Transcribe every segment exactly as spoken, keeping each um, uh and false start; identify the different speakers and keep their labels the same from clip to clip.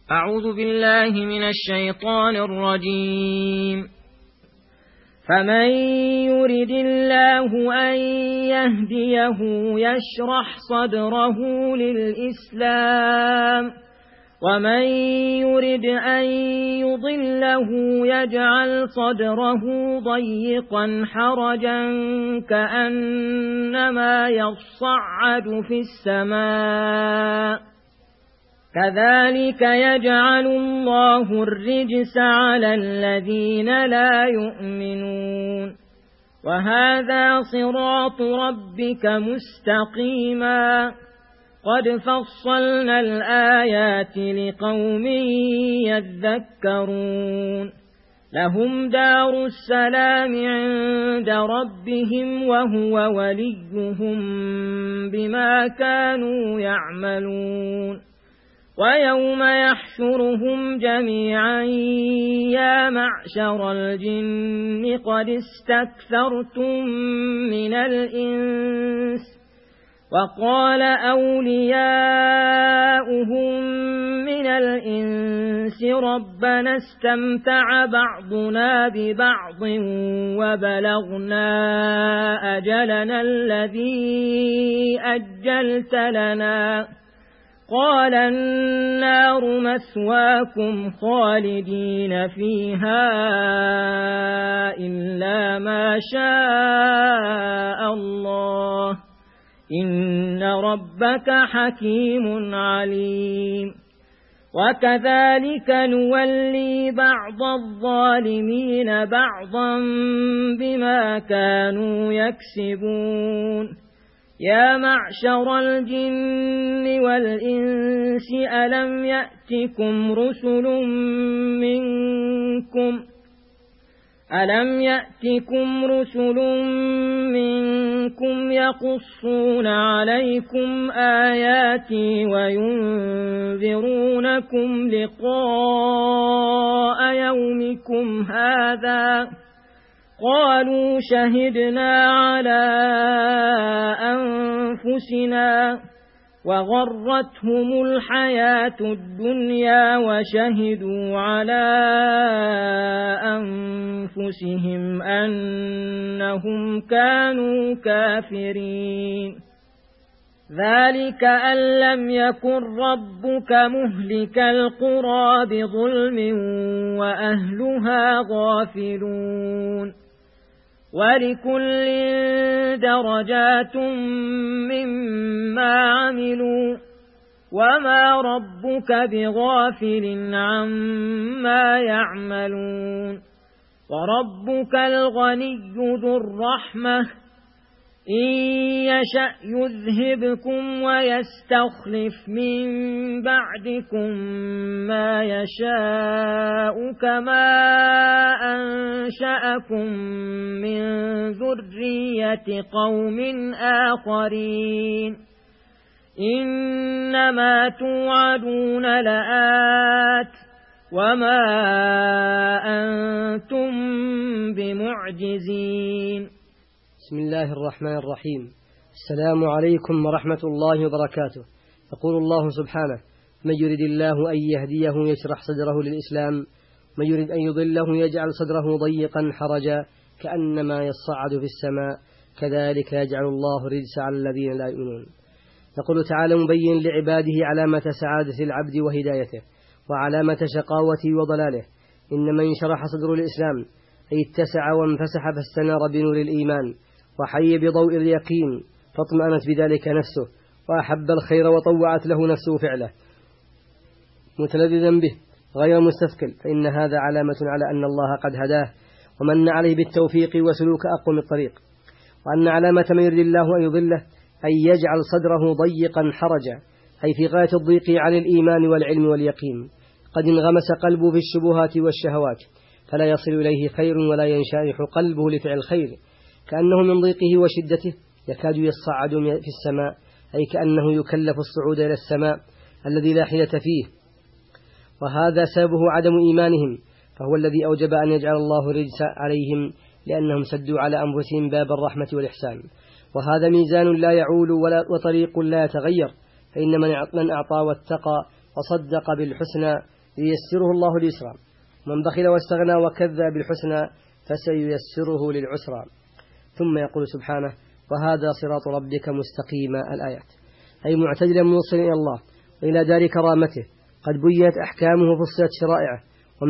Speaker 1: أعوذ بالله من الشيطان الرجيم. فمن يرد الله أن يهديه يشرح صدره للإسلام، ومن يرد أن يضله يجعل صدره ضيقا حرجا كأنما يصعد في السماء، كذلك يجعل الله الرجس على الذين لا يؤمنون. وهذا صراط ربك مستقيما، قد فصلنا الآيات لقوم يذكرون. لهم دار السلام عند ربهم وهو وليهم بما كانوا يعملون. ويوم يحشرهم جميعا يا معشر الجن قد استكثرتم من الإنس، وقال أولياؤهم من الإنس ربنا استمتع بعضنا ببعض وبلغنا أجلنا الذي أجلت لنا، قال النار مثواكم خالدين فيها إلا ما شاء الله، إن ربك حكيم عليم. وكذلك نولي بعض الظالمين بعضا بما كانوا يكسبون. يا معشر الجن والإنس ألم يأتكم رسل منكم ألم يأتكم رسل منكم يقصون عليكم آياتي وينذرونكم لقاء يومكم هذا؟ قالوا شهدنا على أنفسنا وغرتهم الحياة الدنيا وشهدوا على أنفسهم أنهم كانوا كافرين. ذلك أن لم يكن ربك مهلك القرى بظلم وأهلها غافلون. ولكل درجات مما عملوا وما ربك بغافل عما يعملون. وربك الغني ذو الرحمة، إن يشأ يذهبكم ويستخلف من بعدكم ما يشاء كما أنشأكم من ذرية قوم آخرين. إنما توعدون لآت وما أنتم بمعجزين.
Speaker 2: بسم الله الرحمن الرحيم. السلام عليكم ورحمة الله وبركاته. يقول الله سبحانه: من يرد الله أن يهديه يشرح صدره للإسلام، من يرد أن يضله يجعل صدره ضيقا حرجا كأنما يصعد في السماء، كذلك يجعل الله الرجس على الذين لا يؤمنون. يقول تعالى مبين لعباده علامة سعادة العبد وهدايته وعلامة شقاوته وضلاله: إن من شرح صدر الإسلام أي اتسع وانفسح فاستنار بنور الإيمان وحي بضوء اليقين، فاطمأنت بذلك نفسه وأحب الخير وطوعت له نفسه فعله متلذذا به غير مستثقل، فإن هذا علامة على أن الله قد هداه ومن عليه بالتوفيق وسلوك أقوم الطريق. وأن علامة من يرد الله أن يضله أن يجعل صدره ضيقا حرجا، أي في غاية الضيق عن الإيمان والعلم واليقين، قد انغمس قلبه في الشبهات والشهوات فلا يصل إليه خير ولا ينشرح قلبه لفعل الخير، كأنه من ضيقه وشدته يكاد يصعد في السماء، أي كأنه يكلف الصعود إلى السماء الذي لا حيلة فيه. وهذا سببه عدم إيمانهم، فهو الذي أوجب أن يجعل الله الرجس عليهم لأنهم سدوا على أنفسهم باب الرحمة والإحسان. وهذا ميزان لا يعول ولا وطريق لا يتغير، فإن من أعطى واتقى وصدق بالحسنى لييسره الله اليسرى، من بخل واستغنى وكذب بالحسنى فسييسره للعسرى. ثم يقول سبحانه: وهذا صراط ربك مستقيما. الآيات، أي معتدلا موصلا إلى الله وإلى دار كرامته، قد بيّت أحكامه فصلت شرائعه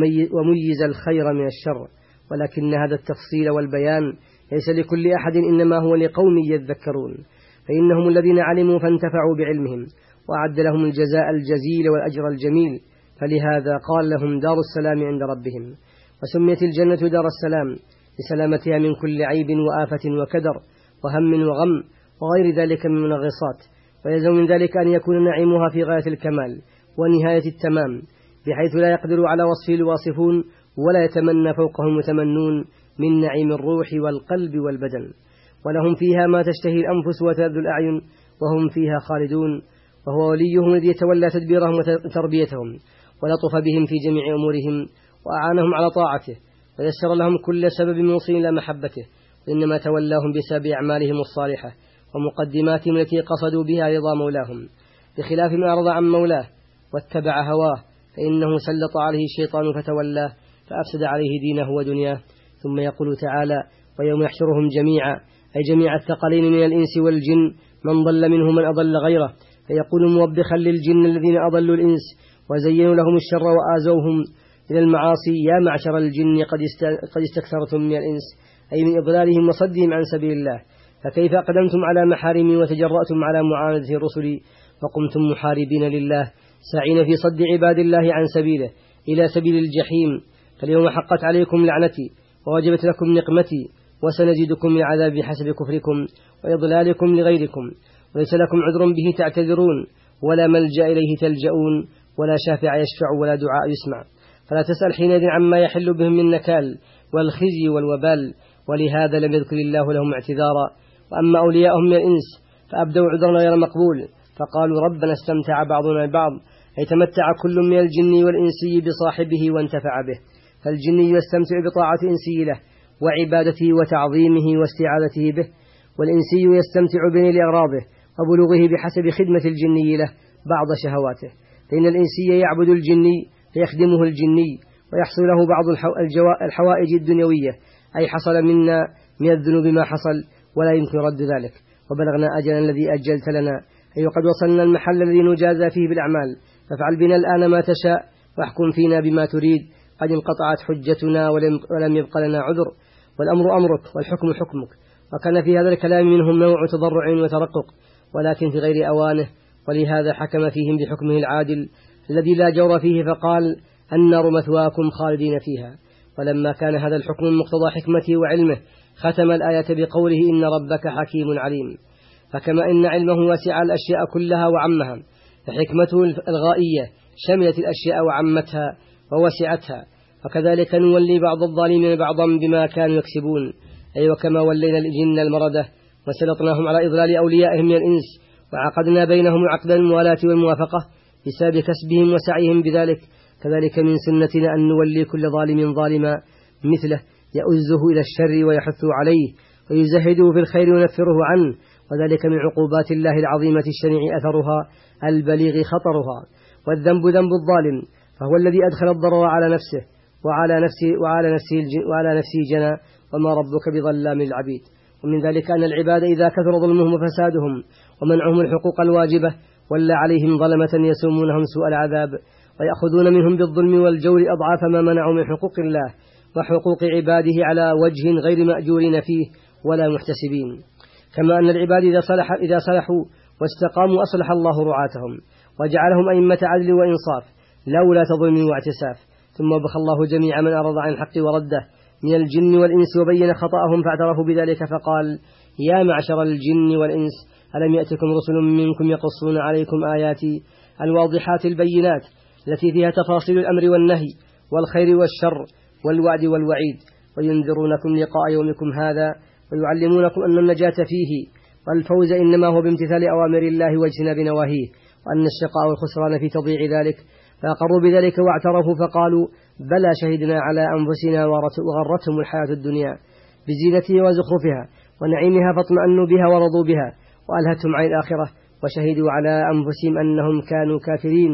Speaker 2: وميز الخير من الشر، ولكن هذا التفصيل والبيان ليس لكل أحد، إنما هو لقوم يذكرون، فإنهم الذين علموا فانتفعوا بعلمهم وأعد لهم الجزاء الجزيل والأجر الجميل، فلهذا قال لهم دار السلام عند ربهم. وسميت الجنة دار السلام لسلامتها من كل عيب وآفة وكدر وهم وغم وغير ذلك من منغصات، ويلزم من ذلك أن يكون نعيمها في غاية الكمال ونهاية التمام، بحيث لا يقدر على وصفه الواصفون ولا يتمنى فوقه المتمنون من نعيم الروح والقلب والبدن. ولهم فيها ما تشتهي الأنفس وتلذ الأعين وهم فيها خالدون، وهو وليهم الذي يتولى تدبيرهم وتربيتهم ولطف بهم في جميع أمورهم وأعانهم على طاعته ويسر لهم كل سبب موصل إلى محبته، وإنما تولاهم بسبب أعمالهم الصالحة ومقدماتهم التي قصدوا بها رضا مولاهم، بخلاف ما أرضى عن مولاه واتبع هواه فإنه سلط عليه الشيطان فتولاه فأفسد عليه دينه ودنياه. ثم يقول تعالى: ويوم يحشرهم جميعا، أي جميع الثقلين من الإنس والجن، من ضل منهم من أضل غيره، فيقول موبخا للجن الذين أضلوا الإنس وزينوا لهم الشر وآزوهم إلى المعاصي: يا معشر الجن قد استكثرتم من الإنس، أي من إضلالهم وصدهم عن سبيل الله، فكيف أقدمتم على محارمي وتجرأتم على معاندة رسلي وقمتم محاربين لله ساعين في صد عباد الله عن سبيله إلى سبيل الجحيم. فاليوم حقت عليكم لعنتي ووجبت لكم نقمتي، وسنزيدكم العذاب بحسب كفركم وإضلالكم لغيركم، وليس لكم عذر به تعتذرون، ولا ملجأ إليه تلجؤون، ولا شافع يشفع، ولا دعاء يسمع، فلا تسأل حينئذ عما يحل بهم من نكال والخزي والوبال. ولهذا لم يذكر الله لهم اعتذارا. وأما أولياءهم من الإنس فأبدوا عذرا غير مقبول، فقالوا: ربنا استمتع بعضنا البعض، أي تمتع كل من الجن والإنسي بصاحبه وانتفع به، فالجني يستمتع بطاعة إنسي له وعبادته وتعظيمه واستعاذته به، والإنسي يستمتع بنيل أغراضه وبلوغه بحسب خدمة الجني له بعض شهواته، فإن الإنسي يعبد الجني فيخدمه الجني ويحصل له بعض الحوائج الدنيوية، أي حصل منا من الذنوب ما حصل ولا يمكن رد ذلك، وبلغنا أجلا الذي أجلت لنا، أي قد وصلنا المحل الذي نجازى فيه بالأعمال، فافعل بنا الآن ما تشاء واحكم فينا بما تريد، قد انقطعت حجتنا ولم يبق لنا عذر، والأمر أمرك والحكم حكمك. وكان في هذا الكلام منهم نوع تضرع وترقق، ولكن في غير أوانه، ولهذا حكم فيهم بحكمه العادل الذي لا جور فيه، فقال: النار مثواكم خالدين فيها. ولما كان هذا الحكم من مقتضى حكمته وعلمه ختم الآية بقوله: إن ربك حكيم عليم. فكما إن علمه وسع الأشياء كلها وعمها، فحكمته الغائية شملت الأشياء وعمتها ووسعتها، وكذلك نولي بعض الظالمين بعضا بما كانوا يكسبون، أي وكما ولينا الجن المردة وسلطناهم على إضلال أوليائهم من الإنس، وعقدنا بينهم عقد الموالاة والموافقة بسبب كسبهم وسعيهم بذلك، كذلك من سنتنا أن نولي كل ظالم ظالما مثله يؤزه إلى الشر ويحث عليه ويزهده في الخير وينفره عنه، وذلك من عقوبات الله العظيمة الشنيع أثرها البليغ خطرها. والذنب ذنب الظالم، فهو الذي أدخل الضرر على نفسه وعلى نفسه وعلى نفسه وعلى نفسه جنى، وما ربك بظلام للعبيد. ومن ذلك أن العباد إذا كثر ظلمهم وفسادهم ومنعهم الحقوق الواجبة ولا عليهم ظلمة يسومونهم سوء العذاب، ويأخذون منهم بالظلم والجور أضعاف ما منعوا من حقوق الله وحقوق عباده على وجه غير مأجورين فيه ولا محتسبين. كما أن العباد إذا صلح إذا صلحوا واستقاموا أصلح الله رعاتهم وجعلهم أئمة عدل وإنصاف لولا تظلم واعتساف. ثم بخ الله جميع من أرض عن الحق ورده من الجن والإنس وبين خطأهم فاعترفوا بذلك، فقال: يا معشر الجن والإنس ألم يأتكم رسل منكم يقصون عليكم آياتي الواضحات البينات التي فيها تفاصيل الأمر والنهي والخير والشر والوعد والوعيد، وينذرونكم لقاء يومكم هذا ويعلمونكم أن النجاة فيه والفوز إنما هو بامتثال أوامر الله واجتناب نواهيه، وأن الشقاء والخسران في تضييع ذلك، فأقروا بذلك واعترفوا فقالوا: بلى شهدنا على أنفسنا وغرتهم الحياة الدنيا بزينتها وزخرفها ونعيمها فاطمأنوا بها ورضوا بها، وألهتهم عن الآخرة وشهدوا على أنفسهم أنهم كانوا كافرين،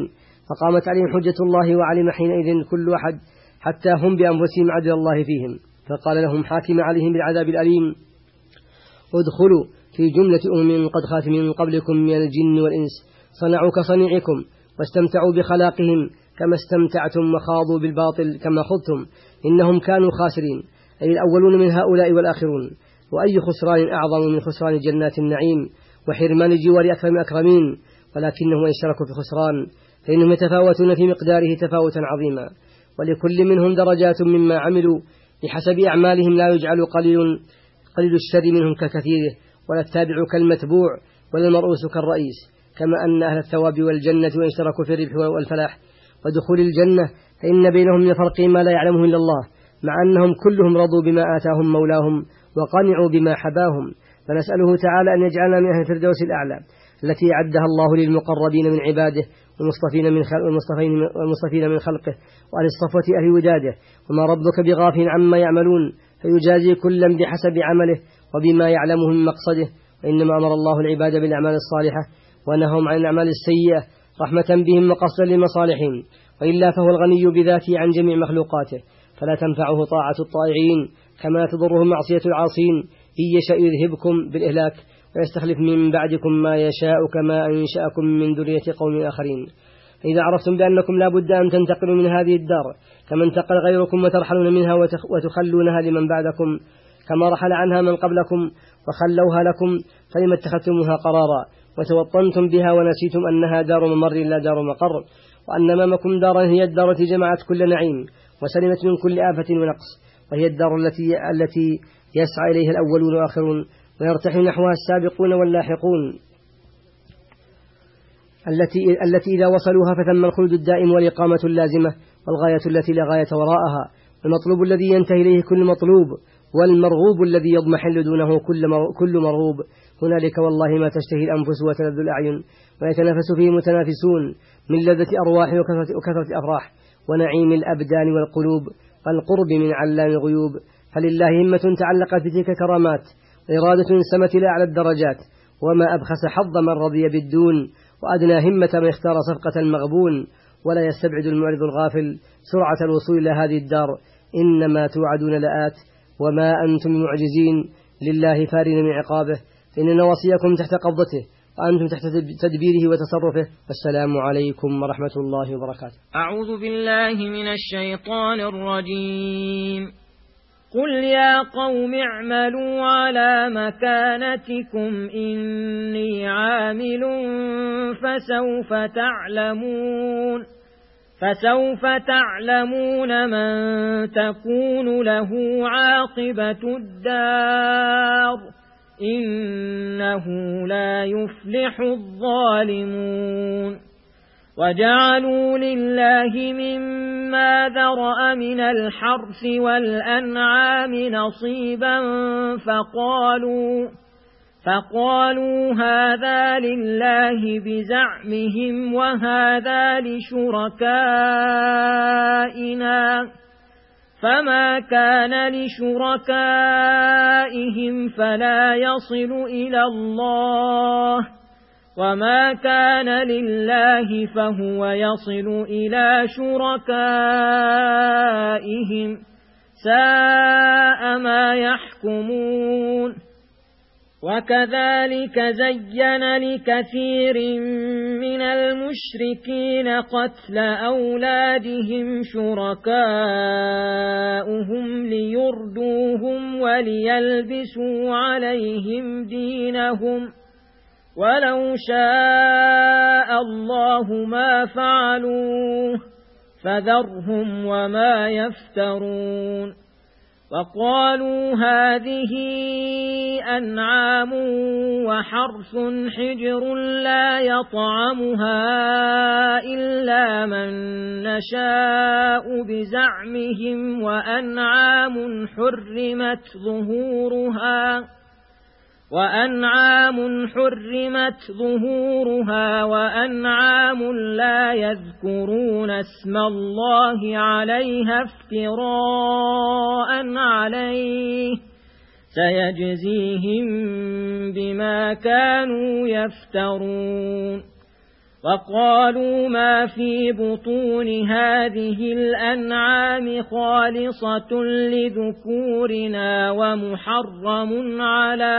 Speaker 2: فقامت عليهم حجة الله، وعلم حينئذ كل أحد حتى هم بأنفسهم عدل الله فيهم، فقال لهم حاكم عليهم بالعذاب الأليم: ادخلوا في جملة أمم قد خلت من قبلكم من الجن والإنس صنعوا كصنيعكم واستمتعوا بخلاقهم كما استمتعتم وخاضوا بالباطل كما خضتم، إنهم كانوا خاسرين، أي الأولون من هؤلاء والآخرون. وأي خسران أعظم من خسران جنات النعيم وحرمان الجوار أكرم أكرمين، ولكنهم اشتركوا في خسران، فإنهم يتفاوتون في مقداره تفاوتا عظيما، ولكل منهم درجات مما عملوا بحسب أعمالهم، لا يجعل قليل قليل الشر منهم ككثيره، ولا التابع كالمتبوع، ولا المرؤوس كالرئيس، كما أن أهل الثواب والجنة وإن اشتركوا في الربح والفلاح ودخول الجنة فإن بينهم من فرق ما لا يعلمه إلا الله، مع أنهم كلهم رضوا بما آتاهم مولاهم وقنعوا بما حباهم. فنسأله تعالى أن يجعلنا من أهل الفردوس الأعلى التي أعدها الله للمقربين من عباده والمصطفين من خلق والمصطفين من خلقه وأهل الصفوة أهل وداده. وما ربك بغافل عما يعملون، فيجازي كلا بحسب عمله وبما يعلمه من مقصده. وإنما أمر الله العباد بالأعمال الصالحة ونههم عن الأعمال السيئة رحمة بهم وقصدا لمصالحهم، وإلا فهو الغني بذاته عن جميع مخلوقاته، فلا تنفعه طاعة الطائعين كما تضره معصية العاصين. إن يشاء يذهبكم بالإهلاك ويستخلف من بعدكم ما يشاء كما أنشأكم من ذرية قوم آخرين. فإذا عرفتم بأنكم لا بد أن تنتقلوا من هذه الدار كما انتقل غيركم وترحلون منها وتخلونها لمن بعدكم كما رحل عنها من قبلكم وخلوها لكم، فلما اتخذتموها قرارا وتوطنتم بها ونسيتم أنها دار ممر لا دار مقر، وأن أمامكم دارا هي الدار التي جمعت كل نعيم وسلمت من كل آفة ونقص، وهي الدار التي التي يسعى إليها الأولون والآخرون ويرتحل نحوها السابقون واللاحقون، التي التي إذا وصلوها فثم الخلد الدائم والإقامة اللازمة، والغاية التي لا غاية وراءها، المطلوب الذي ينتهي إليه كل مطلوب، والمرغوب الذي يضمحل دونه كل مرغوب. هنالك والله ما تشتهي الأنفس وتلذ الأعين ويتنافس فيه المتنافسون من لذة أرواح وكثرة, وكثرة أفراح ونعيم الأبدان والقلوب والقرب من علام الغيوب. فلله همة تعلقت بتلك الكرامات وإرادة سمت إلى أعلى الدرجات، وما أبخس حظ من رضي بالدون وأدنى همة من اختار صفقة المغبون. ولا يستبعد المعرض الغافل سرعة الوصول إلى هذه الدار، إنما توعدون لآت وما أنتم معجزين، لله فارين من عقابه، فإن نواصيكم تحت قبضته وأنتم تحت تدبيره وتصرفه. والسلام عليكم ورحمة الله وبركاته.
Speaker 1: أعوذ بالله من الشيطان الرجيم. قل يا قوم اعملوا على مكانتكم إني عامل فسوف تعلمون فسوف تعلمون من تكون له عاقبة الدار إنه لا يفلح الظالمون. وجعلوا لله مما ذرأ من الحرث والأنعام نصيبا فقالوا فقالوا هذا لله بزعمهم وهذا لشركائنا، فما كان لشركائهم فلا يصل إلى الله، وما كان لله فهو يصل إلى شركائهم، ساء ما يحكمون. وكذلك زين لكثير من المشركين قتل أولادهم شركاؤهم ليردوهم وليلبسوا عليهم دينهم، ولو شاء الله ما فعلوه فذرهم وما يفترون. وقالوا هذه أنعام وحرث حجر لا يطعمها إلا من نشاء بزعمهم وأنعام حرمت ظهورها وأنعام حرمت ظهورها وأنعام لا يذكرون اسم الله عليها افتراء عليه، سيجزيهم بما كانوا يفترون. وقالوا ما في بطون هذه الأنعام خالصة لذكورنا ومحرم على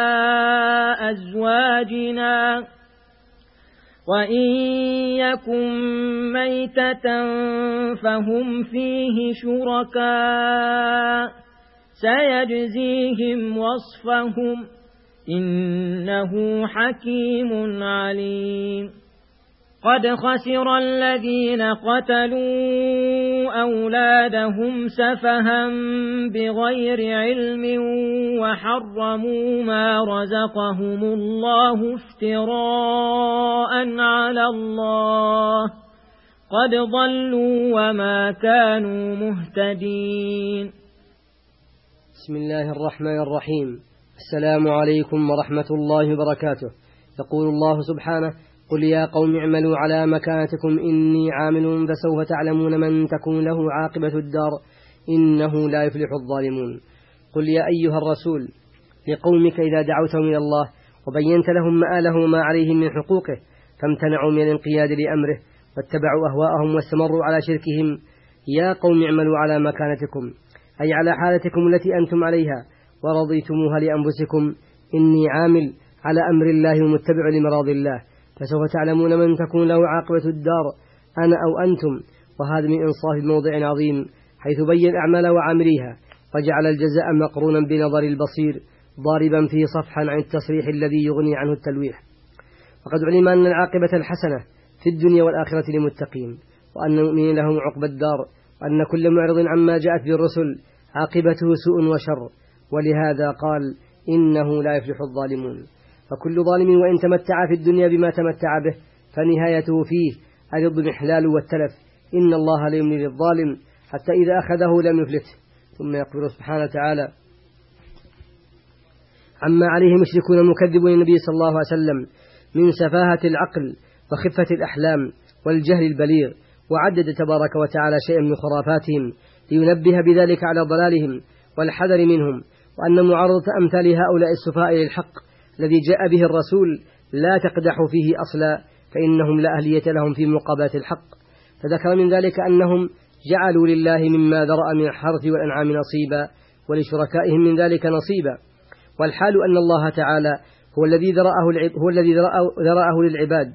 Speaker 1: أزواجنا وإن يكن ميتة فهم فيه شركاء سيجزيهم وصفهم إنه حكيم عليم. قد خسر الذين قتلوا أولادهم سفها بغير علم وحرموا ما رزقهم الله افتراء على الله قد ضلوا وما كانوا مهتدين.
Speaker 2: بسم الله الرحمن الرحيم. السلام عليكم ورحمة الله وبركاته. يقول الله سبحانه: قل يا قوم اعملوا على مكانتكم إني عامل فسوف تعلمون من تكون له عاقبة الدار إنه لا يفلح الظالمون. قل يا أيها الرسول لقومك إذا دعوتهم إلى الله وبينت لهم مآله وما عليهم من حقوقه فامتنعوا من الانقياد لأمره واتبعوا أهواءهم واستمروا على شركهم: يا قوم اعملوا على مكانتكم أي على حالتكم التي أنتم عليها ورضيتموها لأنفسكم إني عامل على أمر الله ومتبع لمراض الله فسوف تعلمون من تكون له عاقبة الدار أنا أو أنتم. وهذا من إنصاف موضع عظيم حيث بين الأعمال وعامليها وجعل الجزاء مقرونا بنظر البصير ضاربا فيه صفحا عن التصريح الذي يغني عنه التلويح. وقد علم أن العاقبة الحسنة في الدنيا والآخرة للمتقين وأن المؤمنين لهم عقبى الدار وأن كل معرض عما جاءت به الرسل عاقبته سوء وشر ولهذا قال إنه لا يفلح الظالمون. فكل ظالم وإن تمتع في الدنيا بما تمتع به فنهايته فيه الإضمحلال والتلف إن الله لا يملي للظالم حتى إذا أخذه لم يفلته. ثم يقول سبحانه وتعالى عما عليه مشركون المكذبون النبي صلى الله عليه وسلم من سفاهة العقل وخفة الأحلام والجهل البليغ وعدد تبارك وتعالى شيئا من خرافاتهم لينبه بذلك على ضلالهم والحذر منهم وأن معارضة أمثال هؤلاء السفهاء للحق الذي جاء به الرسول لا تقدح فيه أصلا فإنهم لا أهلية لهم في مقابلة الحق. فذكر من ذلك أنهم جعلوا لله مما ذرأ من الحرث والأنعام نصيبا ولشركائهم من ذلك نصيبا والحال أن الله تعالى هو الذي ذرأه, هو الذي ذرأه للعباد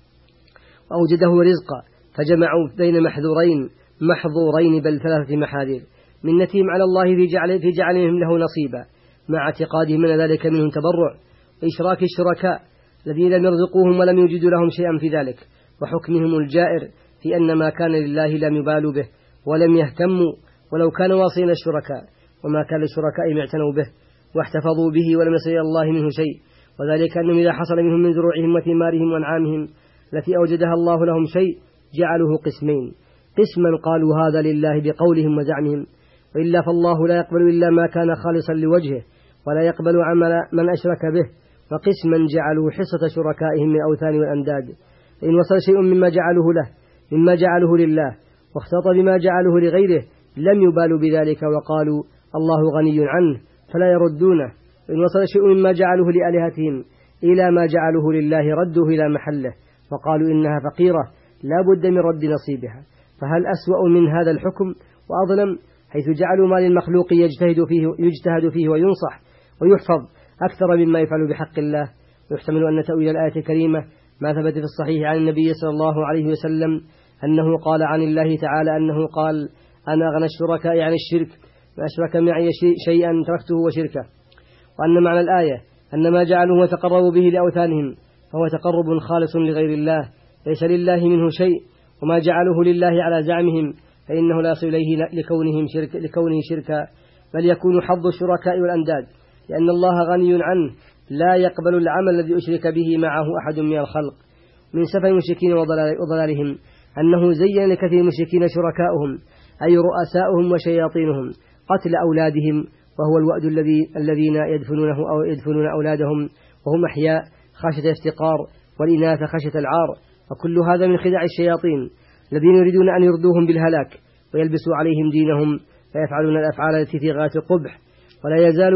Speaker 2: وأوجده رزقا فجمعوا بين محذورين محظورين بل ثلاثة محاذير منتهم على الله في, جعل في جعلهم له نصيبا مع اعتقادهم من ذلك منهم تبرع وإشراك الشركاء الذين لم يرزقوهم ولم يوجدوا لهم شيئا في ذلك وحكمهم الجائر في أن ما كان لله لم يبالوا به ولم يهتموا ولو كان واصين الشركاء وما كان للشركاء اعتنوا به واحتفظوا به ولم يصل الله منه شيء وذلك أنهم إذا حصل منهم من زروعهم وثمارهم وأنعامهم التي أوجدها الله لهم شيء جعلوه قسمين: قسما قالوا هذا لله بقولهم وزعمهم وإلا فالله لا يقبل إلا ما كان خالصا لوجهه ولا يقبل عمل من أشرك به، وقسما جعلوا حصة شركائهم من الأوثان والأنداد إن وصل شيء مما جعلوه له مما جعلوه لله واختلط بما جعلوه لغيره لم يبالوا بذلك وقالوا الله غني عنه فلا يردونه. إن وصل شيء مما جعلوه لآلهتهم إلى ما جعلوه لله ردوه إلى محله وقالوا إنها فقيرة لا بد من رد نصيبها. فهل أسوأ من هذا الحكم وأظلم حيث جعلوا ما للمخلوق يجتهد فيه, يجتهد فيه وينصح ويحفظ أكثر مما يفعل بحق الله. ويحتمل أن تأويل الآية الكريمة ما ثبت في الصحيح عن النبي صلى الله عليه وسلم أنه قال عن الله تعالى أنه قال أنا أغنى الشركاء عن الشرك ما أشرك معي شيئا تركته وشركه. وأن معنى الآية أن ما جعلوه وتقربوا به لأوثانهم فهو تقرب خالص لغير الله ليس لله منه شيء، وما جعلوه لله على زعمهم فإنه لا يصل إليه لكونهم شرك لكونه شركا بل يكون حظ الشركاء والأنداد لأن الله غني عنه لا يقبل العمل الذي أشرك به معه أحد من الخلق. من سفه المشركين وضلالهم أنه زين لكثير المشركين شركاؤهم أي رؤساؤهم وشياطينهم قتل أولادهم وهو الوأد الذي الذين يدفنونه أو يدفنون أولادهم وهم أحياء خشية الافتقار والإناث خشية العار. وكل هذا من خداع الشياطين الذين يريدون أن يردوهم بالهلاك ويلبسوا عليهم دينهم فيفعلون الأفعال التي في غاية القبح ولا يزال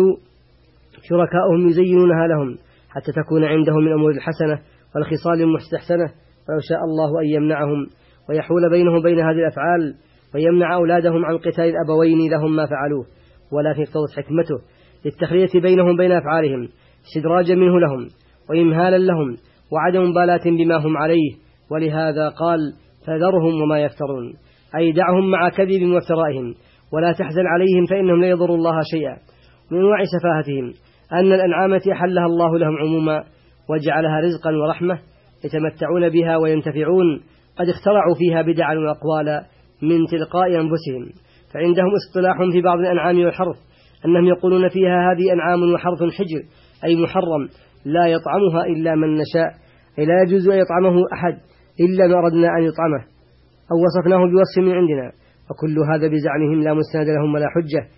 Speaker 2: شركاؤهم يزينونها لهم حتى تكون عندهم من أمور الحسنة والخصال المستحسنة ولو شاء الله أن يمنعهم ويحول بينهم بين هذه الأفعال ويمنع أولادهم عن قتال الأبوين لهم ما فعلوه، ولكن اقتضت حكمته للتخلية بينهم بين أفعالهم استدراجا منه لهم وإمهالا لهم وعدم مبالاة بما هم عليه، ولهذا قال فذرهم وما يفترون، أي دعهم مع كذب وافترائهم ولا تحزن عليهم فإنهم لا يضروا الله شيئا. من أنواع سفاهتهم أن الأنعام أحلها الله لهم عموما وجعلها رزقا ورحمة يتمتعون بها وينتفعون، قد اخترعوا فيها بدعا وأقوالا من تلقاء أنفسهم، فعندهم اصطلاح في بعض الأنعام والحرث أنهم يقولون فيها هذه أنعام وحرث حجر، أي محرم لا يطعمها إلا من نشاء، أي لا يجوز أن يطعمه أحد إلا ما أردنا أن يطعمه أو وصفناه بوصف من عندنا، وكل هذا بزعمهم لا مستند لهم ولا حجة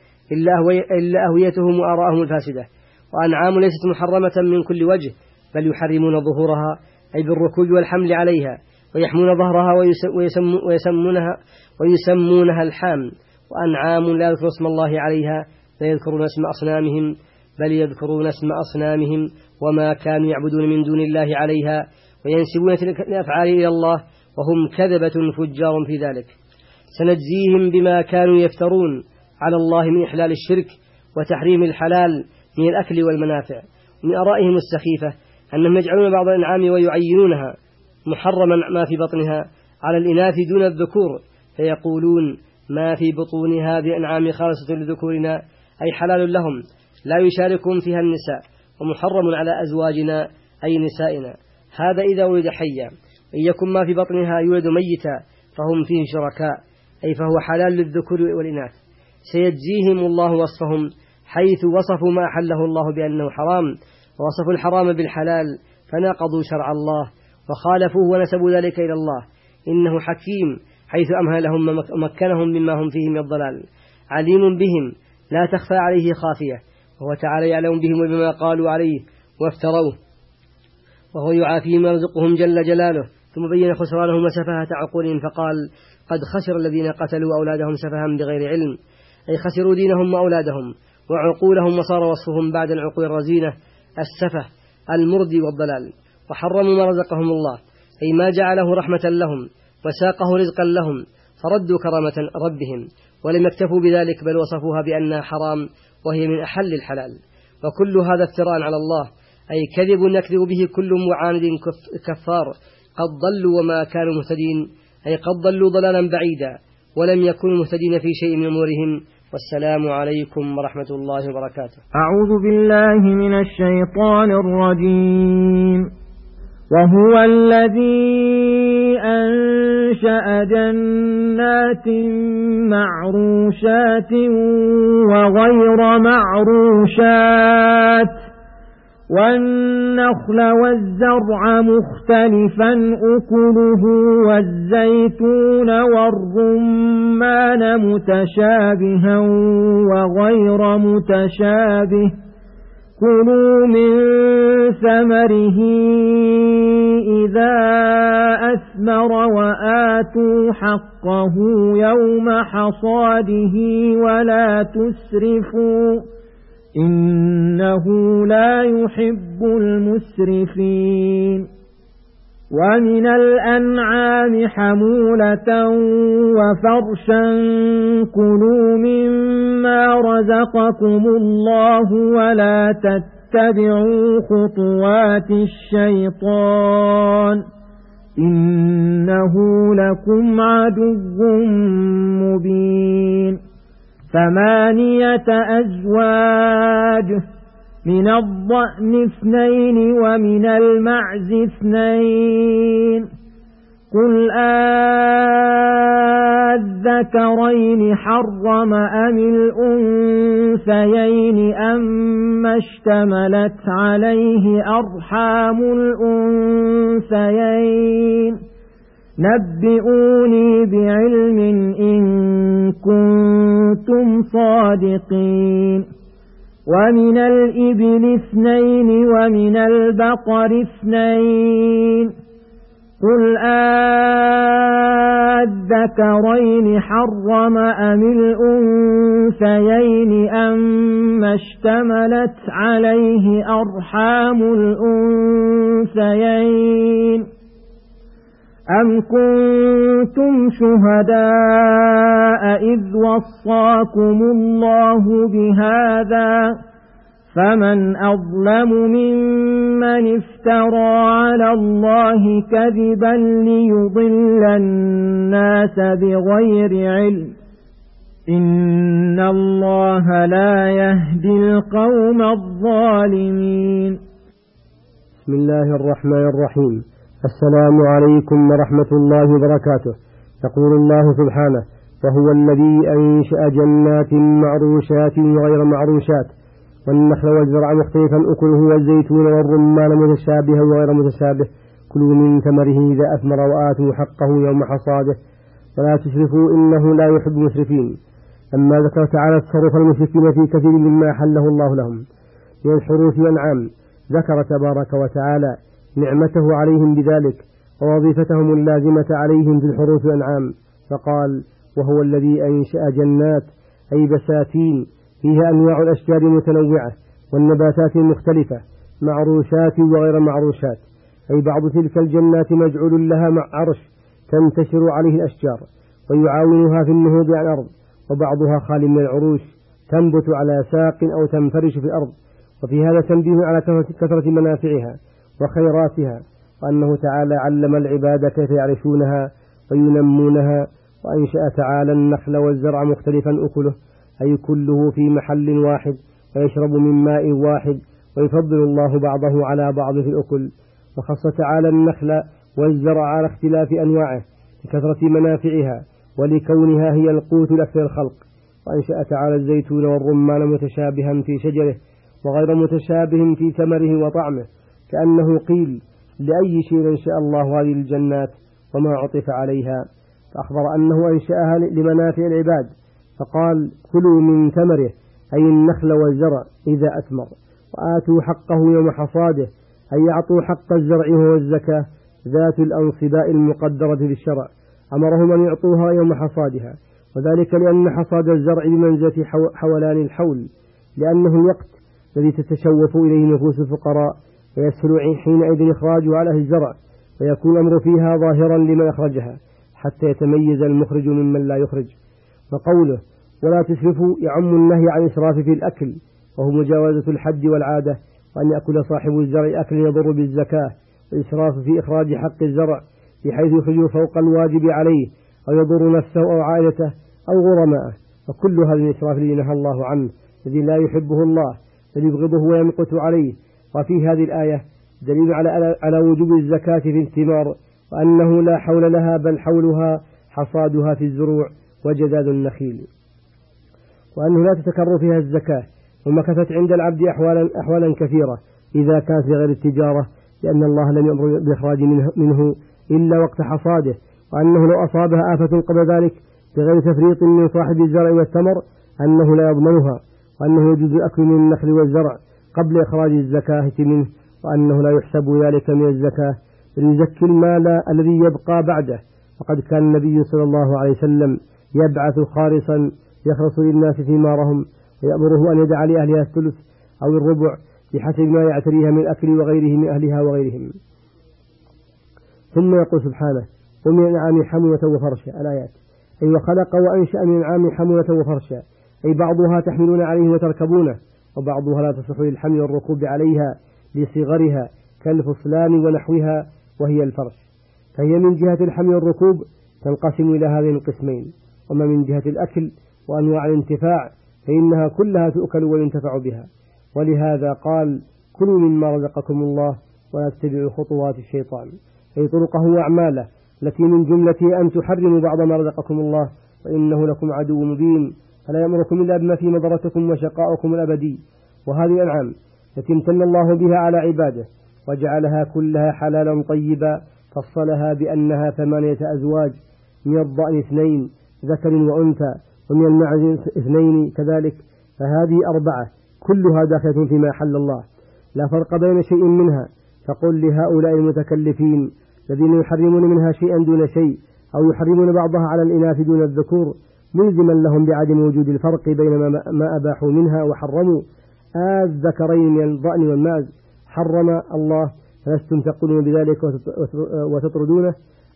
Speaker 2: إلا أهويتهم وآراءهم الفاسدة. وأنعام ليست محرمة من كل وجه، بل يحرمون ظهورها أي بالركوب والحمل عليها، ويحمون ظهرها ويسم ويسمونها, ويسمونها الحام. وأنعام لا يذكر اسم الله عليها لا يذكرون اسم أصنامهم، بل يذكرون اسم أصنامهم وما كانوا يعبدون من دون الله عليها، وينسبون تلك الأفعال إلى الله وهم كذبة فجار في ذلك. سنجزيهم بما كانوا يفترون على الله من إحلال الشرك وتحريم الحلال من الأكل والمنافع. ومن آرائهم السخيفة أنهم يجعلون بعض الأنعام ويعينونها محرما ما في بطنها على الإناث دون الذكور، فيقولون ما في بطون هذه الأنعام خالصة لذكورنا أي حلال لهم لا يشاركون فيها النساء، ومحرم على أزواجنا أي نسائنا. هذا إذا ولد حيا، إن يكن ما في بطنها يولد ميتا فهم فيه شركاء، أي فهو حلال للذكور والإناث. سيجزيهم الله وصفهم حيث وصفوا ما أحله الله بأنه حرام، ووصفوا الحرام بالحلال فناقضوا شرع الله وخالفوه ونسبوا ذلك إلى الله. إنه حكيم حيث أمهل لهم ومكنهم مما هم فيه من الضلال، عليم بهم لا تخفى عليه خافية، وهو تعالى يعلم بهم وبما قالوا عليه وافتروه، وهو يعافيهم ويرزقهم جل جلاله. ثم بين خسرانهم وسفاهة عقولهم فقال قد خسر الذين قتلوا أولادهم سفها بغير علم، أي خسروا دينهم وأولادهم وعقولهم، وصار وصفهم بعد العقول الرزينة السفه المردي والضلال. وحرموا ما رزقهم الله، أي ما جعله رحمة لهم وساقه رزقا لهم، فردوا كرامة ربهم ولم يكتفوا بذلك، بل وصفوها بأنها حرام وهي من أحل الحلال. وكل هذا افتراء على الله، أي كذب يكذب به كل معاند كفار قد ضلوا وما كانوا مهتدين، أي قد ضلوا ضلالا بعيدا ولم يكونوا مهتدين في شيء من أمورهم. والسلام عليكم ورحمة الله وبركاته.
Speaker 1: أعوذ بالله من الشيطان الرجيم. وهو الذي أنشأ جنات معروشات وغير معروشات والنخل والزرع مختلفا أكله والزيتون والرمان متشابها وغير متشابه، كلوا من ثمره إذا أثمر وآتوا حقه يوم حصاده ولا تسرفوا إنه لا يحب المسرفين. ومن الأنعام حمولة وفرشا، كلوا مما رزقكم الله ولا تتبعوا خطوات الشيطان إنه لكم عدو مبين. ثمانية أزواج، من الضأن اثنين ومن المعز اثنين، قل أذكرين حرم أم الأنثيين أما اشتملت عليه أرحام الأنثيين، نبئوني بعلم إن كنتم صادقين. ومن الإبل اثنين ومن البقر اثنين، قل أذكرين حرم أم الأنثيين أما اشتملت عليه أرحام الأنثيين، أم كنتم شهداء إذ وصاكم الله بهذا فمن أظلم ممن افترى على الله كذبا ليضل الناس بغير علم إن الله لا يهدي القوم الظالمين.
Speaker 2: بسم الله الرحمن الرحيم. السلام عليكم ورحمة الله وبركاته. يقول الله سبحانه: وهو الذي أنشأ جنات معروشات وغير معروشات والنخل والزرع مختلفا أكله والزيتون والرمان متشابها وغير متشابه كلوا من ثمره إذا أثمر وآتوا حقه يوم حصاده ولا تسرفوا إنه لا يحب المسرفين. أما ذكر تعالى تصرف المشركين في كثير مما حله الله لهم من الحروث والأنعام، ذكر تبارك وتعالى نعمته عليهم بذلك ووظيفتهم اللازمة عليهم في الحروث والأنعام، فقال: وهو الذي أنشأ جنات أي بساتين فيها أنواع الأشجار المتنوعة والنباتات المختلفة معروشات وغير معروشات، أي بعض تلك الجنات مجعول لها مع عرش تنتشر عليه الأشجار ويعاونها في النهوض عن الأرض، وبعضها خالي من العروش تنبت على ساق أو تنفرش في الأرض. وفي هذا تنبيه على كثرة منافعها وخيراتها، وأنه تعالى علم العباد كيف يعرفونها وينمونها. وأنشأ تعالى النخل والزرع مختلفا أكله، أي كله في محل واحد ويشرب من ماء واحد، ويفضل الله بعضه على بعض في الأكل. وخص تعالى النخل والزرع على اختلاف أنواعه لكثرة منافعها ولكونها هي القوت لأكثر الخلق. وأنشأ تعالى الزيتون والرمان متشابها في شجره وغير متشابه في ثمره وطعمه، كأنه قيل: لأي شيء أنشأ الله هذه الجنات وما عطف عليها، فأخبر أنه أنشأها لمنافع العباد، فقال: كلوا من ثمره أي النخل والزرع إذا أثمر وآتوا حقه يوم حصاده، أي أعطوا حق الزرع وهو الزكاة ذات الأنصباء المقدرة في الشرع، أمرهم أن يعطوها يوم حصادها، وذلك لأن حصاد الزرع بمنزلة حولان الحول، لأنه الوقت الذي تتشوف إليه نفوس الفقراء ويسهل حينئذ إخراجها على الزرع، ويكون الأمر فيها ظاهرا لمن أخرجها حتى يتميز المخرج ممن لا يخرج. وقوله: ولا تسرفوا يعم النهي عن إسراف في الأكل، وهو مجاوزة الحد والعادة، وأن يأكل صاحب الزرع أكل يضر بالزكاة، والإسراف في إخراج حق الزرع بحيث يخرجه فوق الواجب عليه أو يضر نفسه أو عائلته أو غرماءه، وكل هذا الإسراف الذي نهى الله عنه الذي لا يحبه الله الذي يبغضه ويمقت عليه. وفي هذه الآية دليل على على وجوب الزكاة في الثمار، وأنه لا حول لها بل حولها حصادها في الزروع وجداد النخيل، وأنه لا تتكرر فيها الزكاة. ومكثت عند العبد أحوالا, أحوالا كثيرة إذا كان في غير التجارة، لأن الله لم يأمر بإخراج منه, منه إلا وقت حصاده، وأنه لو أصابها آفة قبل ذلك بغير تفريط من صاحب الزرع والثمر أنه لا يضمنها، وأنه يجوز الأكل من النخل والزرع قبل إخراج الزكاة منه، وأنه لا يحسب ذلك من الزكاة ليزكي المال الذي يبقى بعده. وقد كان النبي صلى الله عليه وسلم يبعث خارصا يخرص للناس ثمارهم ويأمره أن يدع لأهلها الثلث أو الربع بحسب ما يعتريها من الأكل وغيره من أهلها وغيرهم. ثم يقول سبحانه: ومن الأنعام حمولة وفرشا، الآيات. أي وخلق وأنشأ من الأنعام حمولة وفرشا، أي بعضها تحملون عليه وتركبونه، وبعضها لا تصح للحمل والركوب عليها لصغرها كالفصلان ونحوها وهي الفرش، فهي من جهة الحمل والركوب تنقسم إلى هذين القسمين. وما من جهة الأكل وأنواع الانتفاع فإنها كلها تؤكل وينتفع بها. ولهذا قال: كلوا مما رزقكم الله ولا تتبعوا خطوات الشيطان، أي طرقه وأعماله التي من جملة أن تحرموا بعض ما رزقكم الله وإنه لكم عدو مبين، فلا يأمركم إلا بما في مضرتكم وشقاؤكم الأبدي. وهذه الأنعام التي امتن الله بها على عباده وجعلها كلها حلالا طيبا، فصلها بأنها ثمانية أزواج: من الضأن اثنين ذكر وأنثى، ومن المعز اثنين كذلك، فهذه أربعة كلها داخلة فيما حل الله، لا فرق بين شيء منها. فقل لهؤلاء المتكلفين الذين يحرمون منها شيئا دون شيء أو يحرمون بعضها على الإناث دون الذكور ملزما لهم بعدم وجود الفرق بين ما أباحوا منها وحرموا. الذكرين من الضأن والماز حرم الله، فلستم تقولون بذلك وتطردونه،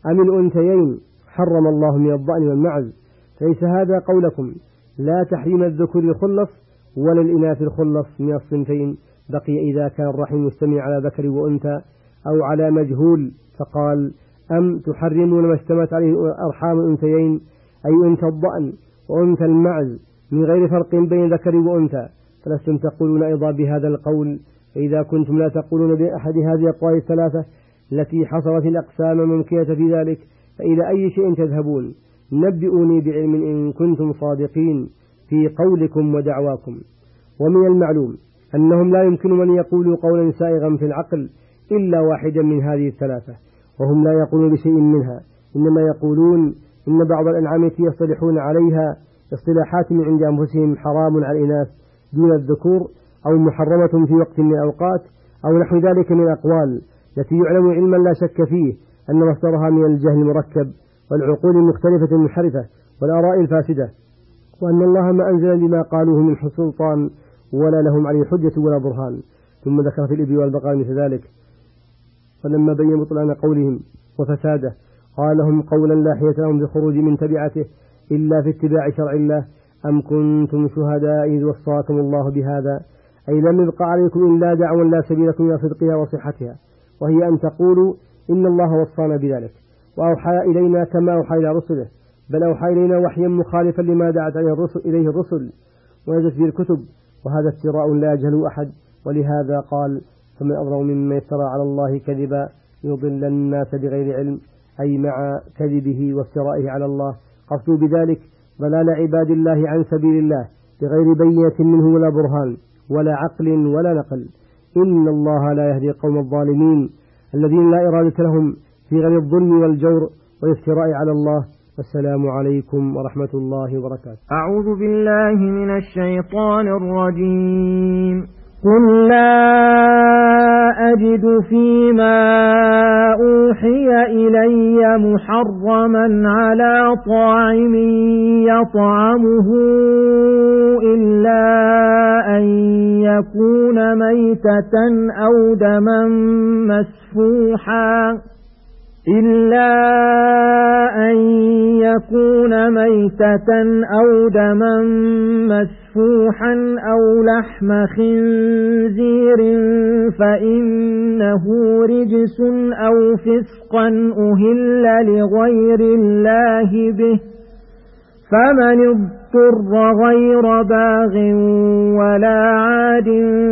Speaker 3: أم الأنثيين حرم الله من الضأن والمعز؟ ليس هذا قولكم لا تحريم الذكور الخلص ولا الإناث الخلص من الصنفين، بقي إذا كان الرحم مجتمع على ذكر وأنثى أو على مجهول. فقال أم تحرمون ما اشتمت عليه أرحام الأنثيين، أي أنثى الضأن وأنثى المعز من غير فرق بين ذكر وأنثى، فلستم تقولون أيضا بهذا القول؟ فإذا كنتم لا تقولون بأحد هذه الأقوال الثلاثة التي حصرت الأقسام الممكنة في ذلك، فإلى أي شيء تذهبون؟ نبئوني بعلم إن كنتم صادقين في قولكم ودعواكم. ومن المعلوم أنهم لا يمكن من يقولوا قولا سائغا في العقل إلا واحدا من هذه الثلاثة، وهم لا يقولون بشيء منها، إنما يقولون إن بعض الأنعام التي يصطلحون عليها اصطلاحات من عند أنفسهم حرام على الإناث دون الذكور، أو محرمة في وقت من الأوقات، أو نحو ذلك من الأقوال التي يعلم علما لا شك فيه أن مصدرها من الجهل المركب والعقول المختلفة المنحرفة والآراء الفاسدة، وأن الله ما أنزل لما قالوه من سلطان ولا لهم عليه حجة ولا برهان. ثم ذكر في الإبل والبقر مثل ذلك، فلما بين بطلان قولهم وفساده قال لهم قولا لا حية لهم بالخروج من تبعته إلا في اتباع شرع الله. أم كنتم شهداء إذ وصاكم الله بهذا، أي لم يبقى عليكم إلا دعوى لا سبيل لكم إلى صدقها وصحتها، وهي أن تقولوا إن الله وصانا بذلك وأوحى إلينا كما أوحى إلى رسله، بل أوحى إلينا وحيا مخالفا لما دعت عليه الرسل إليه الرسل ونزلت به الكتب، وهذا افتراء لا يجهل أحد. ولهذا قال فمن أظلم ممن افترى على الله كذبا يضل الناس بغير علم، أي مع كذبه وافترائه على الله قصدوا بذلك ضلال عباد الله عن سبيل الله بغير بينة منه ولا برهان ولا عقل ولا نقل. إن الله لا يهدي القوم الظالمين الذين لا إرادة لهم في غير الظلم والجور والافتراء على الله. والسلام عليكم ورحمة الله وبركاته.
Speaker 1: أعوذ بالله من الشيطان الرجيم. قل لا أجد فيما أوحي إلي محرما على طاعم يطعمه إلا أن يكون ميتة أو دما مسفوحا إلا أن يكون ميتة أو دما مسفوحا أو لحم خنزير فإنه رجس أو فسقا أهل لغير الله به، فمن اضطر غير باغ ولا عاد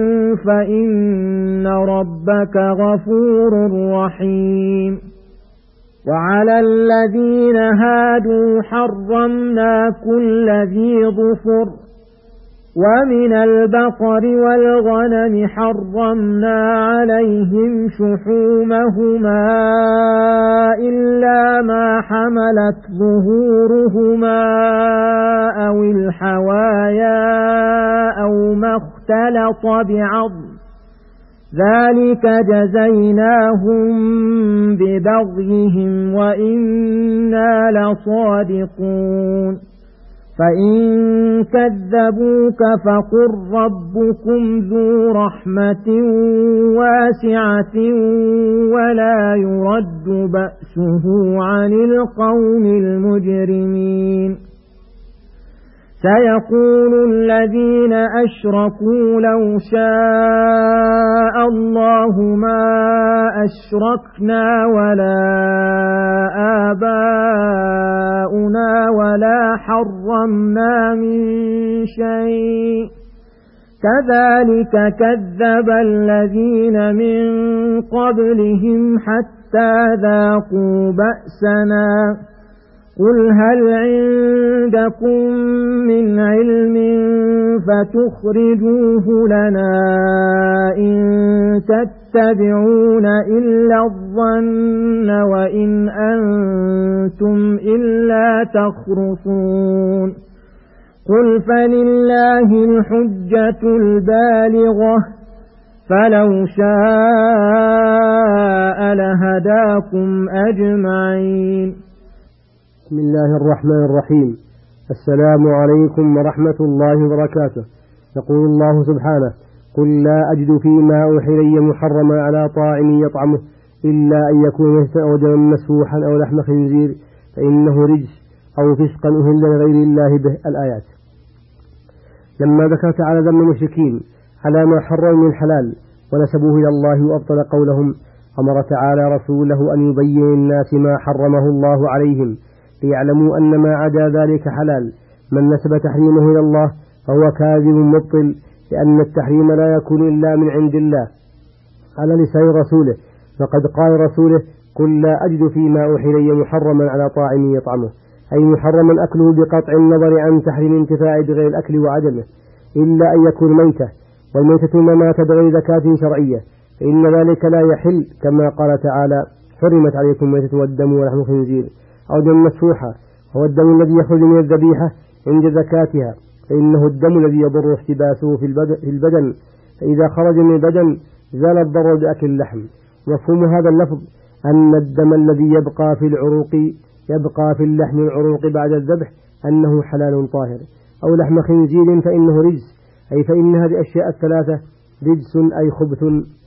Speaker 1: فإن ربك غفور رحيم. وعلى الذين هادوا حرمنا كل ذي ظفر، ومن البقر والغنم حرمنا عليهم شحومهما إلا ما حملت ظهورهما أو الحوايا أو ما اختلط بعظم، ذلك جزيناهم ببغيهم وإنا لصادقون. فإن كذبوك فقل ربكم ذو رحمة واسعة ولا يرد بأسه عن القوم المجرمين. سيقول الذين أشركوا لو شاء الله ما أشركنا ولا آباؤنا ولا حرمنا من شيء، كذلك كذب الذين من قبلهم حتى ذاقوا بأسنا. قل هل عندكم من علم فتخرجوه لنا إن تتبعون إلا الظن وإن أنتم إلا تخرصون. قل فلله الحجة البالغة فلو شاء لهداكم أجمعين.
Speaker 3: بسم الله الرحمن الرحيم. السلام عليكم ورحمة الله وبركاته. يقول الله سبحانه قل لا أجد فيما أوحي إلي محرما على طاعم يطعمه إلا أن يكون ميتا أو دما مسفوحا أو لحم خنزير فإنه رجس أو فسقا أهل لغير الله به. الآيات. لما ذكر تعالى ذم المشركين على ما حرم من حلال ونسبوه إلى الله وأبطل قولهم، أمر تعالى رسوله أن يبين للناس ما حرمه الله عليهم ليعلموا أن ما عدا ذلك حلال. من نسب تحريمه إلى الله فهو كاذب مبطل، لأن التحريم لا يكون إلا من عند الله على لسان رسوله، فقد قال رسوله: قل لا أجد فيما أوحي إلي محرما على طاعم يطعمه، أي محرما أكله بقطع النظر عن تحريم انتفاع بغير الأكل وعدمه، إلا أن يكون ميتة، والميتة ما مات بغير زكاة شرعية فإن ذلك لا يحل، كما قال تعالى: حرمت عليكم الميتة والدم ولحم الخنزير، أو دم مسفوحا، هو الدم الذي يخرج من الذبيحة عند زكاتها، فإنه الدم الذي يضر احتباسه في البدن، فإذا خرج من البدن زال الضرر بأكل اللحم. مفهوم هذا اللفظ أن الدم الذي يبقى في العروق يبقى في اللحم العروق بعد الذبح أنه حلال طاهر، أو لحم خنزير فإنه رجس، أي فإن هذه الأشياء الثلاثة رجس أي خبث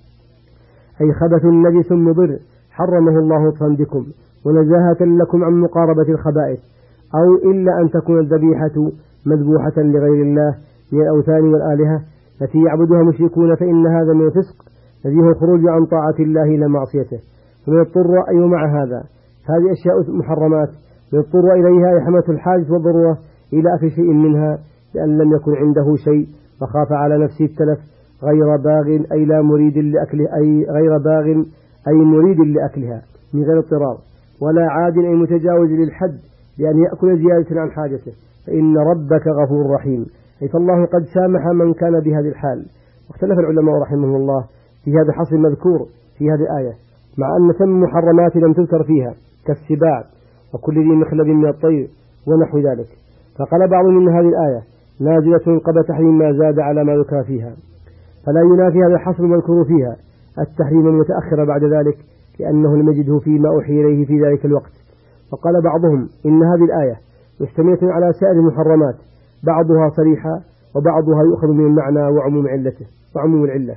Speaker 3: أي خبث نجس مضر حرمه الله لطفا بكم ونزاهة لكم عن مقاربة الخبائث، أو إلا أن تكون الذبيحة مذبوحة لغير الله من الأوثان والآلهة التي يعبدها مشركون، فإن هذا من الفسق الذي هو الخروج عن طاعة الله إلى معصيته. ومن اضطر أي مع هذا هذه أشياء محرمات من اضطر إليها إحمة الحاجة والضرورة إلى أكل شيء منها، لأن لم يكن عنده شيء فخاف على نفسه التلف، غير باغ أي لا مريد لأكله أي غير باغ أي مريد لأكلها من غير اضطرار، ولا عاد أي متجاوز للحد بأن يأكل زيادة عن حاجته، فإن ربك غفور رحيم، أي فالله قد سامح من كان بهذه الحال. واختلف العلماء رحمهم الله في هذا الحصر المذكور في هذه الآية، مع أن ثم محرمات لم تذكر فيها كالسباع وكل ذي مخلب من الطير ونحو ذلك، فقال بعض من هذه الآية نازلة قبل تحريم ما زاد على ما ذكر فيها، فلا ينافي هذا الحصر المذكور فيها التحريم المتأخر بعد ذلك، لأنه لم يجده فيما أوحي إليه في ذلك الوقت. وقال بعضهم إن هذه الآية مشتملة على سائر المحرمات، بعضها صريحة وبعضها يؤخذ من المعنى وعموم علته وعموم العلة،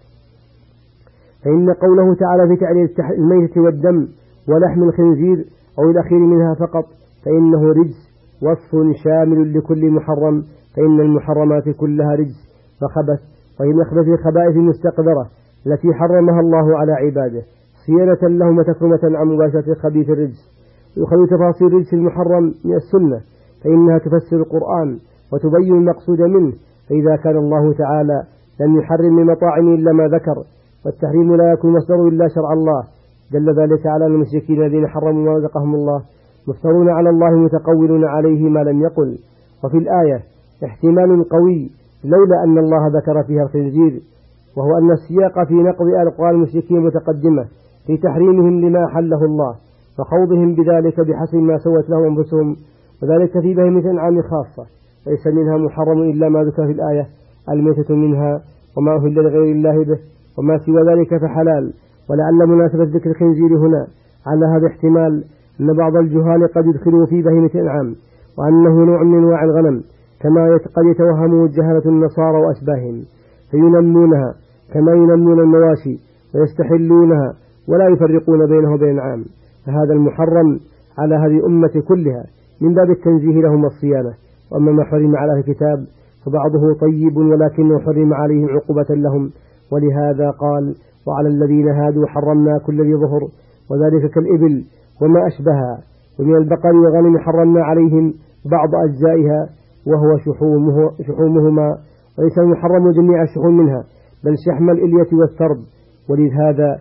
Speaker 3: فإن قوله تعالى في تعليل الميتة والدم ولحم الخنزير أو الأخير منها فقط فإنه رجس وصف شامل لكل محرم، فإن المحرمات كلها رجس وخبث، وهي من أخبث الخبائث المستقذرة التي حرمها الله على عباده صيانة لهم وتكرمة عن مباشرة الخبيث الرجس. يخلو تفاصيل الرجس المحرم من السنة، فإنها تفسر القرآن وتبين المقصود منه، فإذا كان الله تعالى لم يحرم من مطاعم إلا ما ذكر، والتحريم لا يكون مصدره إلا شرع الله، دل ذلك على المشركين الذين حرموا ما رزقهم الله مفترون على الله متقولون عليه ما لم يقل. وفي الآية احتمال قوي لولا أن الله ذكر فيها الخنزير، وهو أن السياق في نقض أقوال المشركين متقدمة في تحريمهم لما حله الله وخوضهم بذلك بحسب ما سوت لهم أنفسهم، وذلك في بهيمة الأنعام خاصة، ليس منها محرم إلا ما ذكر في الآية الميتة منها وما أهل لغير الله به، وما سوى ذلك فحلال. ولعل مناسبة ذكر الخنزير هنا على هذا احتمال أن بعض الجهال قد يدخلوا في بهيمة الأنعام وأنه نوع من أنواع الغنم، كما قد يتوهمه الجهلة النصارى وأشباههم فينمونها كما ينمون المواشي ويستحلونها ولا يفرقون بينه وبين الأنعام، فهذا المحرم على هذه الأمة كلها من باب التنزيه لهم الصيانة. وأما ما حرم على الكتاب فبعضه طيب ولكنه حرم عليهم عقوبة لهم، ولهذا قال: وعلى الذين هادوا حرمنا كل ذي ظهر، وذلك كالإبل وما أشبهها، ومن البقر والغنم حرمنا عليهم بعض أجزائها وهو شحومه شحومهما، وليس المحرم جميع الشحوم منها بل شحم الإلية والثرب، ولهذا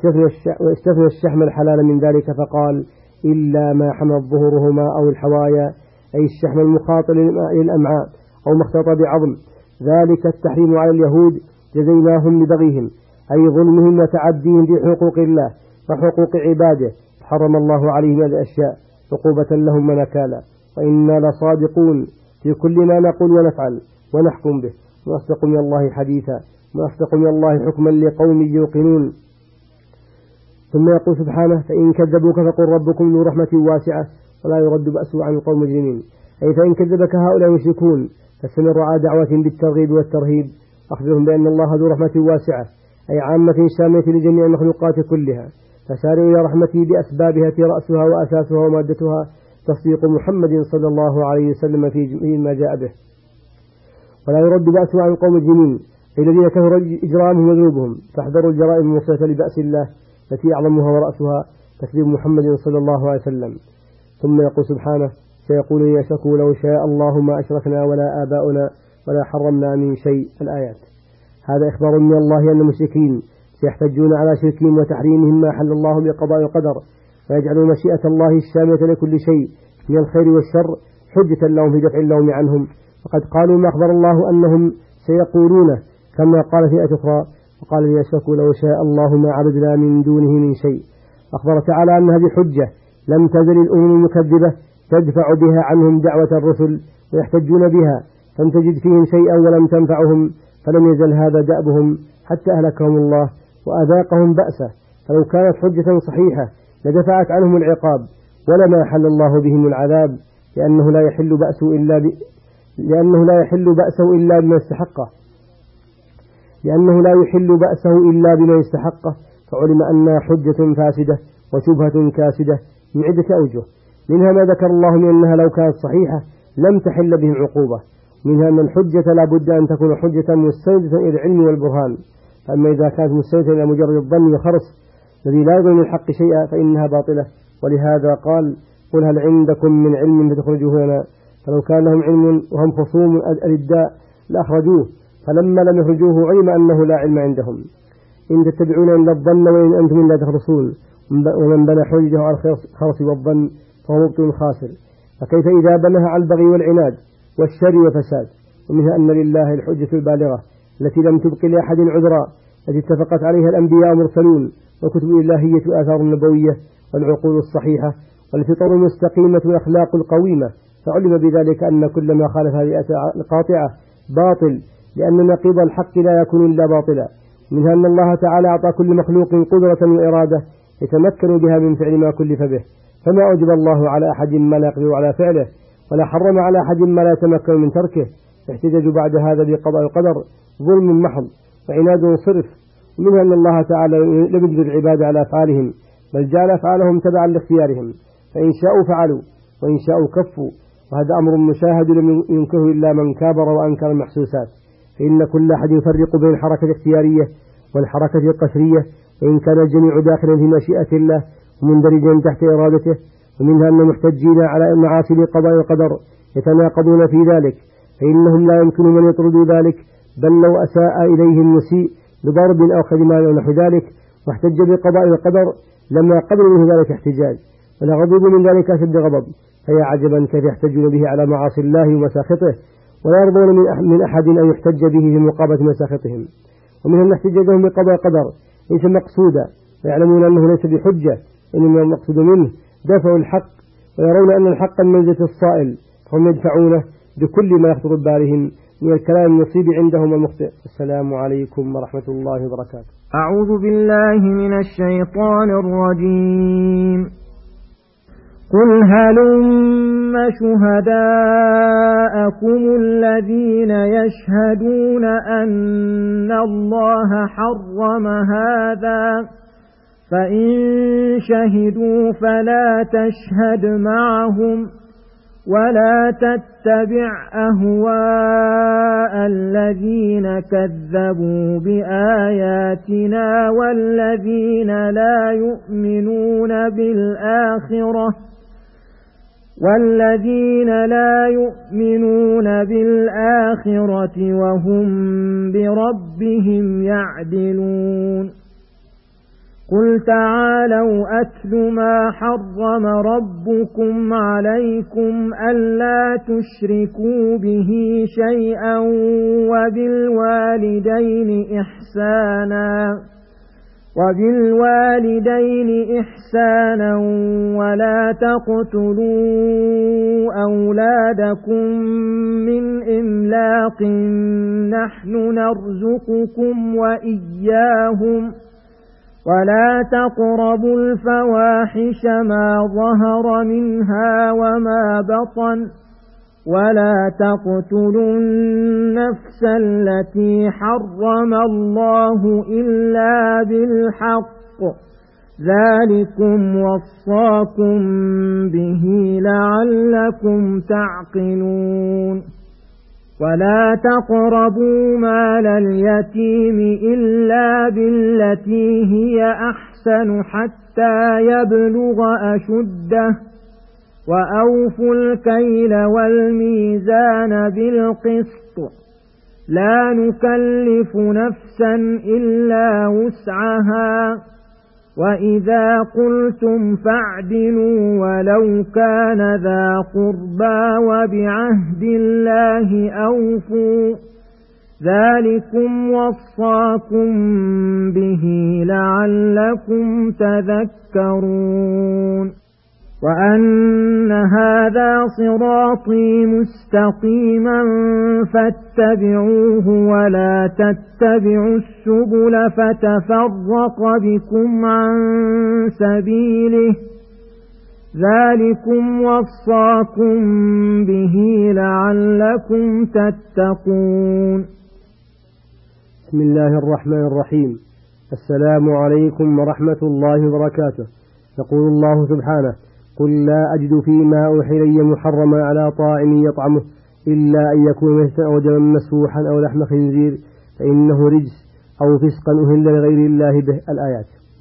Speaker 3: استثنى الشحم الحلال من ذلك فقال: إلا ما حمل ظهورهما أو الحوايا، أي الشحم المخاط للأمعاء أو مختلط بعظم. ذلك التحريم على اليهود جزيناهم لبغيهم، أي ظلمهم وتعديهم في حقوق الله وحقوق عباده، حرم الله عليهم هذه الأشياء عقوبة لهم ونكالا. وإنا لصادقون في كل ما نقول ونفعل ونحكم به، ونصدق من الله حديثا، ونصدق من الله حكما لقوم يوقنون. ثم يقول سبحانه: فإن كذبوك فقل ربكم ذو رحمة واسعة ولا يرد بأسه عن القوم المجرمين، أي فإن كذبك هؤلاء المشركون فاستمر على دعوة بالترغيب والترهيب، أخبرهم بأن الله ذو رحمة واسعة، أي عامة شاملة لجميع المخلوقات كلها، فسارعوا إلى رحمته بأسبابها التي رأسها وأساسها ومادتها تصديق محمد صلى الله عليه وسلم فيما جاء به، ولا يرد بأسه عن قوم الجنين الذين كثر إجرامهم وذنوبهم، فاحذروا الجرائم الموصلة لبأس الله التي أعظمها ورأسها تكذيب محمد صلى الله عليه وسلم. ثم يقول سبحانه: سيقول يشكوا لو شاء الله ما أشركنا ولا آباؤنا ولا حرمنا من شيء. الآيات. هذا إخبار من الله أن المشركين سيحتجون على شركهم وتحريمهم ما حل الله بقضاء وقدر، ويجعلون مشيئة الله الشاملة لكل شيء من الخير والشر حجة لهم في دفع اللوم عنهم، وقد قالوا ما أخبر الله أنهم سيقولونه، كما قال في آية أخرى: وقال يشكوا لو شاء الله ما عبدنا من دونه من شيء. أخبر تعالى أن هذه حجة لم تزل الأمم المكذبة تدفع بها عنهم دعوة الرسل ويحتجون بها، فلم تجد فيهم شيئا ولم تنفعهم، فلم يزل هذا دأبهم حتى أهلكهم الله وأذاقهم بأسه. فلو كانت حجة صحيحة لدفعت عنهم العقاب، ولما حل الله بهم العذاب، لأنه لا يحل بأسه إلا ب... لأنه لا يحل بأسه إلا بما استحقه لأنه لا يحل بأسه إلا بما يستحقه فعلم أنها حجة فاسدة وشبهة كاسدة من عدة أوجه، منها ما ذكر الله من أنها لو كانت صحيحة لم تحل بهم عقوبة، منها أن الحجة لا بد أن تكون حجة مستندة إلى العلم والبرهان، فأما إذا كانت مستندة إلى مجرد الظن والخرص الذي لا يظن من الحق شيئا فإنها باطلة. ولهذا قال: قل هل عندكم من علم فتخرجوه لنا، فلو كان لهم علم وهم خصوم الرداء لأخرجوه، فلما لم يخرجوه علم أنه لا علم عندهم. إن تتبعون إلا الظن وإن أنتم إلا تخرصون، ومن بنى حجته على الخرص والظن فهو مبطل خاسر. فكيف إذا بناها على البغي والعناد والشر وفساد؟ ومنها أن لله الحجة البالغة التي لم تبق لأحد عذرا، التي اتفقت عليها الأنبياء والمرسلون وكتب الإلهية وآثار النبوية والعقول الصحيحة والفطر المستقيمة والأخلاق القويمة، فعلم بذلك أن كل ما خالف هذه القاطعة باطل، لأن نقيض الحق لا يكون إلا باطلا. منها أن الله تعالى أعطى كل مخلوق قدرة وإرادة يتمكن بها من فعل ما كلف به، فما أوجب الله على أحد ما لا يقدر على فعله، ولا حرم على أحد ما لا يتمكن من تركه. احتجاج بعد هذا بقضاء القدر ظلم محض وعناد صرف. ومنها أن الله تعالى لم يجبر العباد على أفعالهم، بل جعل أفعالهم تبعا لاختيارهم، فإن شاءوا فعلوا وإن شاءوا كفوا، وهذا أمر مشاهد لم ينكره إلا من كابر وأنكر المحسوسات. فإن كل أحد يفرق بين الحركة الاختيارية والحركة القسرية، وإن كان الجميع داخلا في مشيئة الله ومندرجا تحت إرادته. ومنها أن المحتجين على المعاصي بقضاء القدر يتناقضون في ذلك، فإنهم لا يمكن من يطردوا ذلك، بل لو أساء إليه المسيء بضرب أو خدمان أو نحو ذلك واحتج بقضاء القدر لما قبل منه ذلك احتجاج، ولا غضب من ذلك أشد غضب. فيا عجبا كيف يحتجون به على معاصي الله ومساخطه، ولا يرضون من أحد أن يحتج به في مقابلة مساخطهم. ومنهم أن احتجاجهم بقضاء القدر ليس مقصودا، ويعلمون أنه ليس بحجة، إنما المقصود منه دفع الحق، ويرون أن الحق المنزلة الصائل، فهم يدفعونه بكل ما يخطر ببالهم من الكلام المصيب عندهم المخطئ. السلام عليكم ورحمة الله وبركاته.
Speaker 1: أعوذ بالله من الشيطان الرجيم. قل هلم شهداءكم الذين يشهدون أن الله حرم هذا، فإن شهدوا فلا تشهد معهم، ولا تتبع أهواء الذين كذبوا بآياتنا والذين لا يؤمنون بالآخرة والذين لا يؤمنون بالآخرة وهم بربهم يعدلون. قل تعالوا أتل ما حرم ربكم عليكم ألا تشركوا به شيئا وبالوالدين إحسانا وبالوالدين إحسانا ولا تقتلوا أولادكم من إملاق نحن نرزقكم وإياهم ولا تقربوا الفواحش ما ظهر منها وما بطن ولا تقتلوا النفس التي حرم الله إلا بالحق ذلكم وصاكم به لعلكم تعقلون ولا تقربوا مال اليتيم إلا بالتي هي أحسن حتى يبلغ أشده وأوفوا الكيل والميزان بالقسط لا نكلف نفسا إلا وسعها وإذا قلتم فاعدلوا ولو كان ذا قربى وبعهد الله أوفوا ذلكم وصاكم به لعلكم تذكرون وأن هذا صراطي مستقيما فاتبعوه ولا تتبعوا السبل فتفرق بكم عن سبيله ذلكم وصاكم به لعلكم تتقون.
Speaker 3: بسم الله الرحمن الرحيم. السلام عليكم ورحمة الله وبركاته. يقول الله سبحانه: قل لا أجد فيما أوحي إلي محرما على طاعم يطعمه إلا أن يكون ميتا أو دما مسفوحا أو لحم خنزير فإنه رجس أو فسقا أهل لغير الله به. الآيات.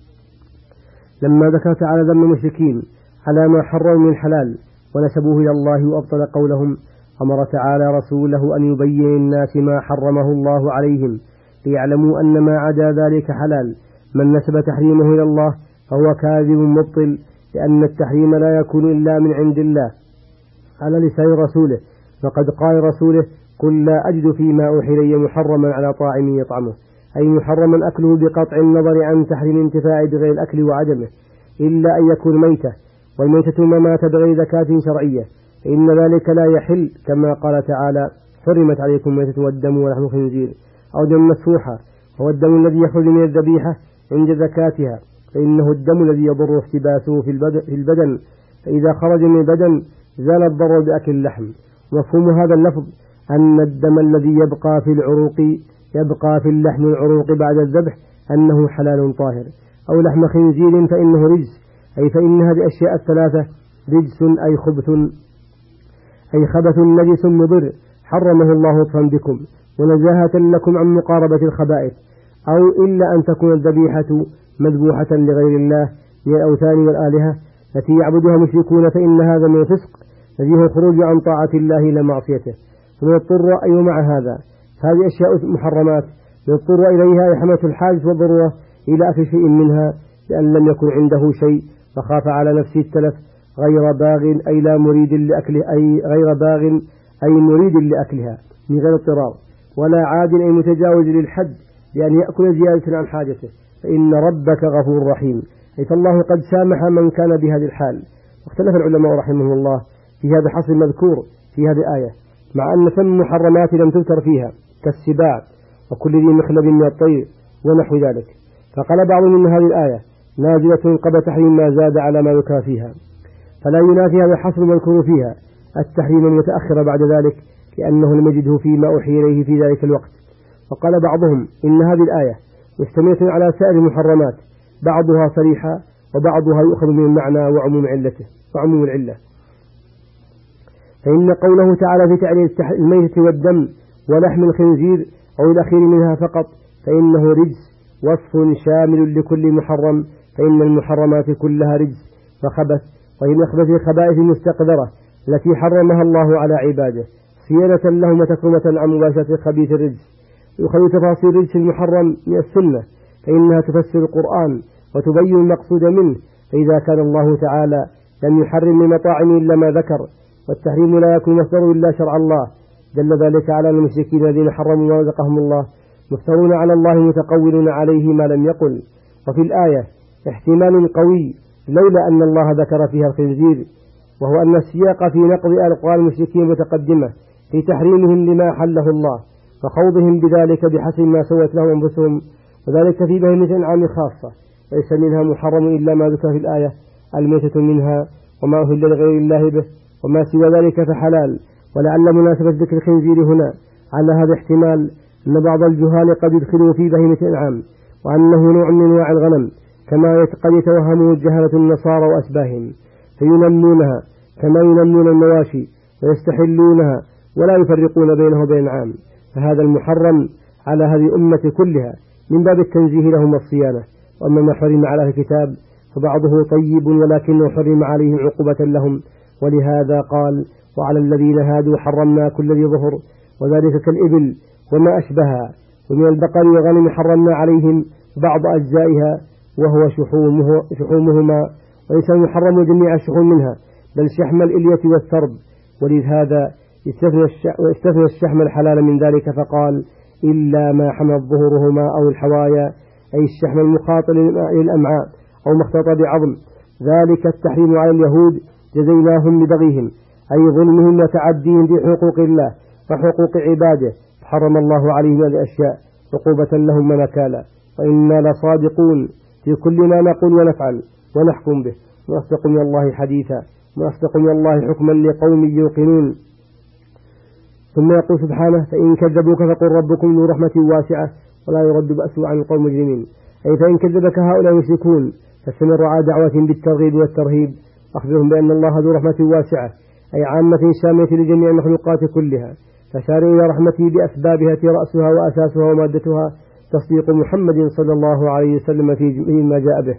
Speaker 3: لما ذكر تعالى ذم المشركين على ما حرموا من الحلال ونسبوه إلى الله وأبطل قولهم، أمر تعالى رسوله أن يبين للناس ما حرمه الله عليهم ليعلموا أن ما عدا ذلك حلال. من نسب تحريمه إلى الله فهو كاذب مبطل، لأن التحريم لا يكون إلا من عند الله على لسان رسوله. فقد قال رسوله: قل لا أجد فيما أوحي إلي محرما على طاعم يطعمه، أي محرما أكله بقطع النظر عن تحريم انتفاع بغير الأكل وعدمه إلا أن يكون ميتة، والميتة ما مات بغير زكاة شرعية فإن ذلك لا يحل، كما قال تعالى: حرمت عليكم الميتة والدم ولحم الخنزير أو دم مسفوحا، هو الدم الذي يخرج من الذبيحة عند زكاتها، فإنه الدم الذي يضر احتباسه في البدن، فإذا خرج من البدن زال الضرر بأكل اللحم. ومفهوم هذا اللفظ أن الدم الذي يبقى في العروق يبقى في اللحم العروق بعد الذبح أنه حلال طاهر، أو لحم خنزير فإنه رجس، أي فإن هذه الأشياء الثلاثة رجس أي خبث أي خبث نجس مضر حرمه الله لطفا بكم ونزاهة لكم عن مقاربة الخبائث، أو إلا أن تكون الذبيحة مذبوحة لغير الله من الأوثان والآلهة التي يعبدها مشركون، فإن هذا من الفسق الذي هو الخروج عن طاعة الله إلى معصيته. ثم يضطر أي مع هذا هذه أشياء محرمات يضطر إليها إحمة الحاجة والضرورة إلى أكل شيء منها، لأن لم يكن عنده شيء فخاف على نفسه التلف، غير باغ أي لا مريد لأكله أي غير باغ أي مريد لأكلها من غير اضطرار، ولا عاد أي متجاوز للحد بأن يأكل زيادة عن حاجته، فإن ربك غفور رحيم، أي فالله قد سامح من كان بهذه الحال. واختلف العلماء رحمهم الله في هذا الحصر المذكور في هذه الآية، مع أن ثم محرمات لم تذكر فيها كالسباع وكل ذي مخلب من الطير ونحو ذلك. فقال بعض من هذه الآية نازلة قبل تحريم ما زاد على ما ذكر فيها، فلا ينافي هذا الحصر المذكور فيها التحريم المتأخر بعد ذلك، لأنه لم يجده فيما أوحي إليه في ذلك الوقت. وقال بعضهم إن هذه الآية مشتملة على سائر المحرمات، بعضها صريحة وبعضها يؤخذ من المعنى وعموم علته وعموم العلة. فإن قوله تعالى في تعليل الميتة والدم ولحم الخنزير أو الأخير منها فقط فإنه رجس وصف شامل لكل محرم، فإن المحرمات كلها رجس وخبث، وهي من أخبث الخبائث المستقذرة التي حرمها الله على عباده صيانة لهم وتكرمة عن مباشرة خبيث الرجس. يخلو تفاصيل رجس المحرم من السنة، فإنها تفسر القرآن وتبين المقصود منه، فإذا كان الله تعالى لم يحرم من مطاعم إلا ما ذكر، والتحريم لا يكون مصدره إلا شرع الله، دل ذلك على المشركين الذين حرموا ما رزقهم الله مفترون على الله متقولون عليه ما لم يقل. وفي الآية احتمال قوي لولا أن الله ذكر فيها الخنزير، وهو أن السياق في نقض أقوال المشركين متقدمة في تحريمهم لما حله الله وخوضهم بذلك بحسب ما سوت لهم أنفسهم، وذلك في بهيمة الأنعام خاصة، ليس منها محرم إلا ما ذكر في الآية، الميتة منها وما أهل لغير الله به، وما سوى ذلك فحلال. ولعل مناسبة ذكر الخنزير هنا على هذا احتمال أن بعض الجهال قد يدخلوا في بهيمة الأنعام وأنه نوع من أنواع الغنم كما قد يتوهمه الجهلة النصارى وأشباههم فينمونها كما ينمون المواشي ويستحلونها ولا يفرقون بينه وبين العام. فهذا المحرم على هذه الأمة كلها من باب التنزيه لهم والصيانة. وأما ما حرم على الكتاب فبعضه طيب ولكنه حرم عليهم عقوبة لهم، ولهذا قال وعلى الذين هادوا حرمنا كل ذي ظهر وذلك كالإبل وما أشبهها، ومن البقر والغنم حرمنا عليهم بعض أجزائها وهو شحومه شحومهما، وليس المحرم جميع الشحوم منها بل شحم الإلية والثرب، ولهذا استثنى الشحم الحلال من ذلك فقال إلا ما حمت ظهورهما أو الحوايا، أي الشحم المخاط للأمعاء أو مختلط بعظم. ذلك التحريم على اليهود جزيناهم ببغيهم أي ظلمهم وتعديهم في حقوق الله وحقوق عباده، حرم الله عليهم هذه الأشياء عقوبة لهم ونكالا. وإنا لصادقون في كل ما نقول ونفعل ونحكم به، ونصدق من الله حديثا ونصدق من الله حكما لقوم يوقنون. ثم يقول سبحانه فإن كذبوك فقل ربكم ذو رحمة واسعة ولا يرد بأسه عن القوم المجرمين، أي فإن كذبك هؤلاء المشركون فاستمر على دعوة بالترغيب والترهيب، أخبرهم بأن الله ذو رحمة واسعة أي عامة شاملة لجميع المخلوقات كلها، فساروا إلى رحمته بأسبابها رأسها وأساسها ومادتها تصديق محمد صلى الله عليه وسلم فيما جاء به،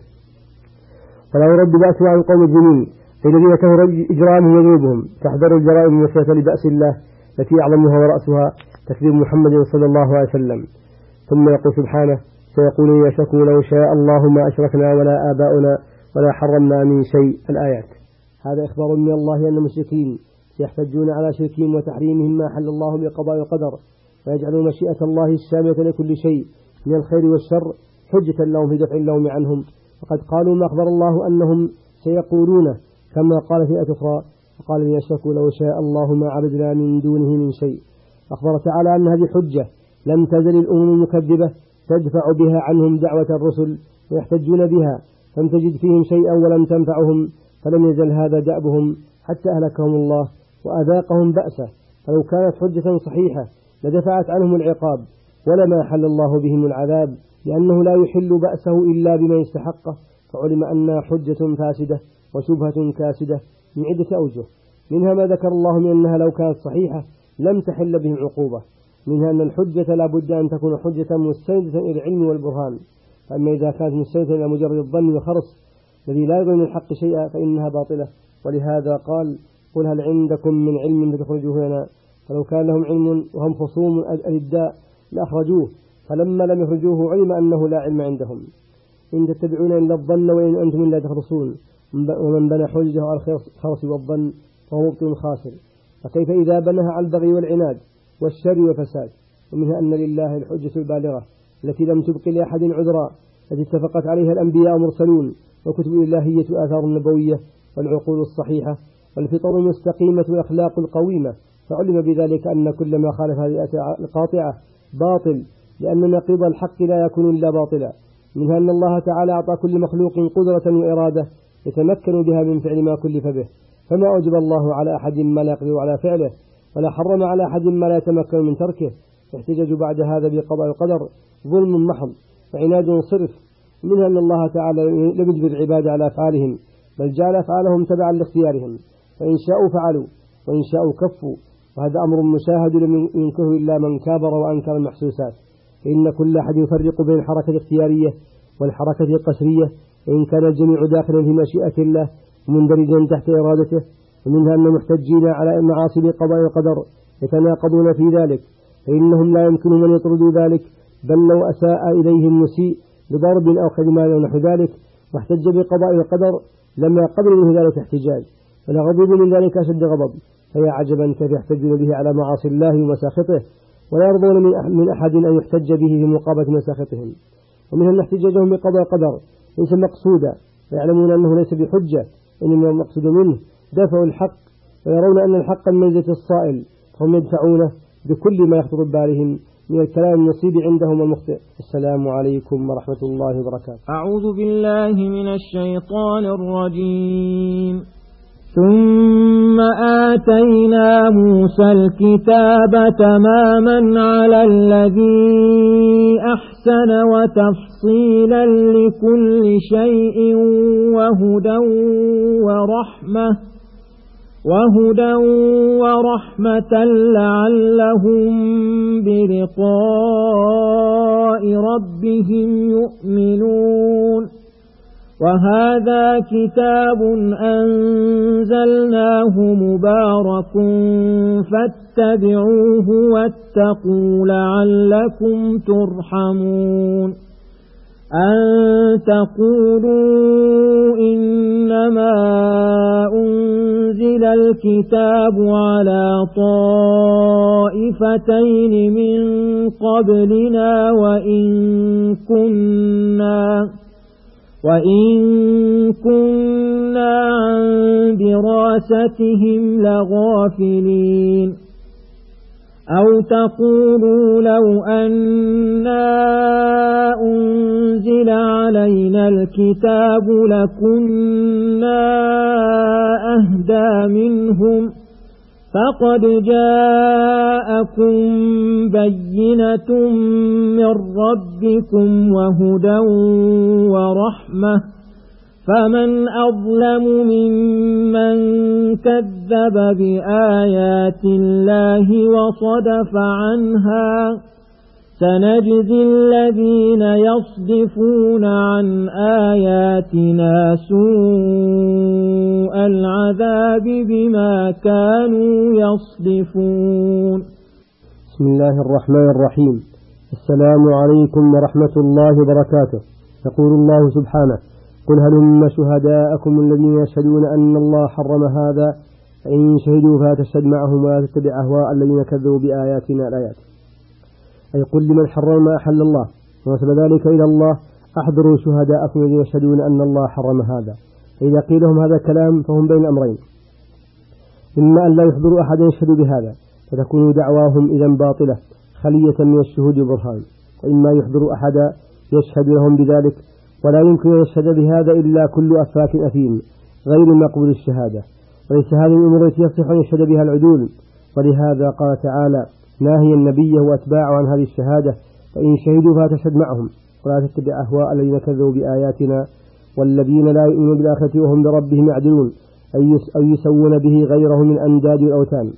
Speaker 3: ولا يرد بأسه عن القوم المجرمين الذين كفروا إجرامهم وذنوبهم، تحذر الجرائم المسيئة لبأس الله التي أعظمها ورأسها تكذيب محمد صلى الله عليه وسلم. ثم يقول سبحانه سيقولون يشكوا لو شاء الله ما أشركنا ولا آباؤنا ولا حرمنا من شيء. الآيات. هذا إخبار من الله أن المشركين سيحتجون على شركهم وتحريمهم ما حل الله بقضاء وقدر، ويجعلون مشيئة الله الشاملة لكل شيء من الخير والشر حجة لهم في دفع اللوم عنهم، وقد قالوا ما أخبر الله أنهم سيقولون كما قال في آية أخرى وقال لن يشركوا لو شاء الله ما عبدنا من دونه من شيء. أخبر تعالى أن هذه حجة لم تزل الأمم المكذبة تدفع بها عنهم دعوة الرسل ويحتجون بها، فلم تجد فيهم شيئا ولم تنفعهم، فلم يزل هذا دأبهم حتى أهلكهم الله وأذاقهم بأسه. فلو كانت حجة صحيحة لدفعت عنهم العقاب ولما حل الله بهم العذاب، لأنه لا يحل بأسه إلا بما يستحقه، فعلم أنها حجة فاسدة وشبهة كاسدة من عدة أوجه، منها ما ذكر الله من أنها لو كانت صحيحة لم تحل بهم عقوبة، منها أن الحجة لا بد أن تكون حجة مستندة إلى العلم والبرهان، فأما إذا كانت مستندة إلى مجرد الظن والخرص الذي لا يغني من الحق شيئا فإنها باطلة. ولهذا قال قل هل عندكم من علم فتخرجوه لنا، فلو كان لهم علم وهم خصوم الإداء لأخرجوه، فلما لم يخرجوه علم أنه لا علم عندهم. إن تتبعون إلا الظن وإن أنتم إلا تخرصون، ومن بنى حجته على الخرص والظن فهو مبطل خاسر. فكيف إذا بناها على البغي والعناد والشر والفساد؟ ومنها أن لله الحجة البالغة التي لم تبق لأحد عذرا، التي اتفقت عليها الأنبياء والمرسلون وكتب الإلهية وآثار النبوية والعقول الصحيحة والفطر المستقيمة والأخلاق القويمة، فعلم بذلك أن كل ما خالف هذه القاطعة باطل، لأن نقيض الحق لا يكون إلا باطلا. منها أن الله تعالى أعطى كل مخلوق قدرة وإرادة يتمكن بها من فعل ما كلف به، فما أوجب الله على أحد ما لا يقدر على فعله ولا حرم على أحد ما لا يتمكن من تركه. احتجاج بعد هذا بقضاء القدر ظلم محض وعناد صرف. منها أن الله تعالى لم يجبر العباد على أفعالهم بل جعل أفعالهم تبعا لاختيارهم، فإن شاءوا فعلوا وإن شاءوا كفوا، وهذا أمر مشاهد لم ينكره إلا من كابر وأنكر المحسوسات، فإن كل أحد يفرق بين الحركة الاختيارية والحركة القسرية، وإن كان الجميع داخلا في مشيئة الله ومندرجا تحت إرادته. ومنها أن المحتجين على المعاصي بقضاء القدر يتناقضون في ذلك، فإنهم لا يمكن من يطردوا ذلك، بل لو أساء إليهم مسيء بضرب أو خدمة ونحو ذلك واحتج بقضاء القدر لما قبل من ذلك احتجاج، ولغضب من ذلك أشد غضب. فيا عجبا كيف يحتجون به على معاصي الله ومساخطه، ولا يرضون من أحد أن يحتج به في مقابلة مساخطهم. ومنها أن احتجاجهم بقضاء القدر ليس مقصودا، ويعلمون أنه ليس بحجة، إنما المقصود منه دفع الحق، ويرون أن الحق من منزلة الصائل، فهم يدفعونه بكل ما يخطر ببالهم من الكلام النصيب عندهم المخطئ. السلام عليكم ورحمة الله وبركاته.
Speaker 1: أعوذ بالله من الشيطان الرجيم. ثم آتينا موسى الكتاب تماما على الذي أحسن وتفصيلا لكل شيء وهدى ورحمة وهدى ورحمة لعلهم بلقاء ربهم يؤمنون وهذا كتاب أنزلناه مبارك فاتبعوه واتقوا لعلكم ترحمون أن تقولوا إنما أنزل الكتاب على طائفتين من قبلنا وإن كنا وإن كنا عن دراستهم لغافلين أو تقولوا لو أنا أنزل علينا الكتاب لكنا أهدى منهم فقد جاءكم بينة من ربكم وهدى ورحمة فمن أظلم ممن كذب بآيات الله وصدف عنها سنجزي الذين يصدفون عن آياتنا سوء العذاب بما كانوا يصدفون.
Speaker 3: بسم الله الرحمن الرحيم. السلام عليكم ورحمة الله وبركاته. يقول الله سبحانه: قل هلم شهداءكم الذين يشهدون أن الله حرم هذا فإن شهدوا فلا تشهد معهم ولا تتبع أهواء الذين كذبوا بآياتنا الآيات. أي قل لمن حرم ما أحل الله ونسب ذلك إلى الله: أحضروا شهداءكم الذين يشهدون أن الله حرم هذا. فإذا قيل لهم هذا الكلام فهم بين أمرين: إما أن لا يحضروا أحدا يشهد بهذا فتكون دعواهم إذا باطلة خلية من الشهود والبرهان، وإما يحضروا أحدا يشهد لهم بذلك، ولا يمكن أن يشهد بهذا إلا كل أفاك أثيم غير مقبول الشهادة، وليس هذه الأمور التي يصح أن يشهد بها العدول. ولهذا قال تعالى ناهيا النبي وأتباعه عن هذه الشهادة: فإن شهدوا فلا تشهد معهم ولا تتبع أهواء الذين كذبوا بآياتنا والذين لا يؤمنون بالآخرة وهم بربهم يعدلون، أو يسوون به غيره من أنداد الأوثان.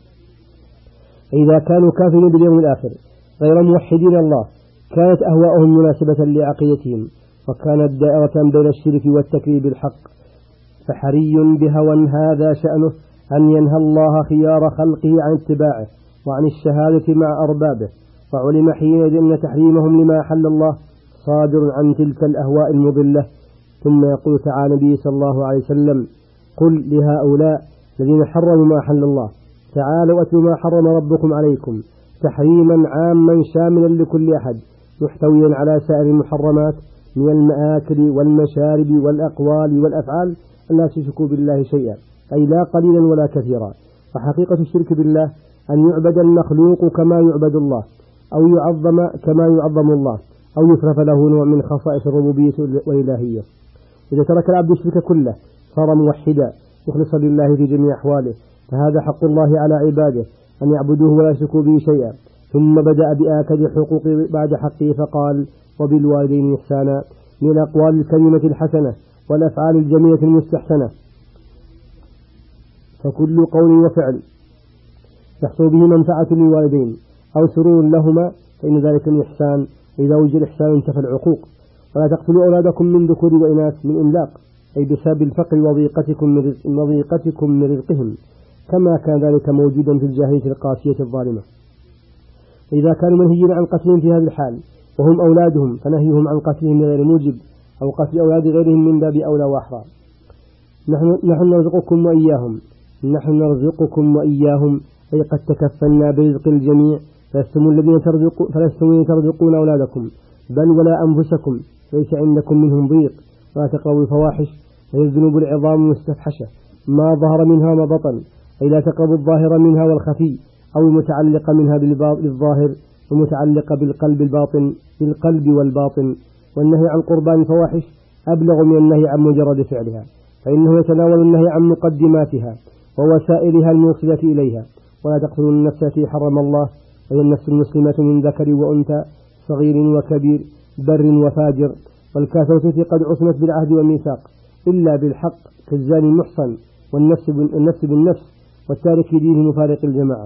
Speaker 3: إذا كانوا كافرين باليوم الآخر غير موحدين الله كانت أهواءهم مناسبة لعقيدتهم، وكانت دائرة بين الشرك والتكذيب بالحق، فحري بهوى هذا شأنه أن ينهى الله خيار خلقه عن اتباعه وعن الشهادة مع أربابه. وعلم حينئذ أن تحريمهم لما أحل الله صادر عن تلك الأهواء المضلة. ثم يقول تعالى النبي صلى الله عليه وسلم: قل لهؤلاء الذين حرموا ما أحل الله: تعالوا أتلوا ما حرم ربكم عليكم، تحريما عاما شاملا لكل أحد محتويا على سائر المحرمات من المآكل والمشارب والأقوال والأفعال لا تشركوا بالله شيئا، أي لا قليلا ولا كثيرا. وحقيقة الشرك بالله أن يعبد المخلوق كما يعبد الله، أو يعظم كما يعظم الله، أو يصرف له نوع من خصائص الربوبية والإلهية. إذا ترك العبد الشرك كله صار موحدا مخلصا لله في جميع أحواله، فهذا حق الله على عباده أن يعبدوه ولا يشركوا به شيئا. ثم بدأ بآكد الحقوق بعد حقه فقال: وبالوالدين إحسانا، من الأقوال الكريمة الحسنة والأفعال الجميلة المستحسنة، فكل قول وفعل يحصل به منفعة للوالدين أو سرور لهما فإن ذلك من إحسان. إذا وجد إحسان انتفى العقوق. ولا تقتلوا أولادكم من ذكور وإناث من إملاق، أي بسبب الفقر وضيقتكم من, رزق وضيقتكم من رزقهم، كما كان ذلك موجودا في الجاهلية القاسية الظالمة. إذا كانوا منهيين عن قتلهم في هذا الحال وهم أولادهم فنهيهم عن قتلهم غير موجب، أو قتل أولاد غيرهم من باب أولى وأحرى. نحن, نحن نرزقكم وإياهم نحن نرزقكم وإياهم أي قد تكفلنا برزق الجميع، فلستم الذين ترزقون فلستم ترزقون أولادكم بل ولا أنفسكم، ليس عندكم منهم ضيق. ولا تقربوا الفواحش وهي الذنوب العظام المستفحشة ما ظهر منها ما بطن، أي لا تقربوا الظاهر منها والخفي، أو المتعلق منها بالظاهر ومتعلق بالقلب الباطن بالقلب والباطن. والنهي عن قربان الفواحش أبلغ من النهي عن مجرد فعلها، فإنه يتناول النهي عن مقدماتها ووسائلها الموصلة إليها. ولا تقتلوا النفس التي حرم الله، وهي النفس المسلمة من ذكر وأنثى، صغير وكبير، بر وفاجر. والكافرة التي قد عصمت بالعهد والميثاق إلا بالحق كالزاني المحصن، والنفس بالنفس بالنفس، والتارك دينه مفارق الجماعة.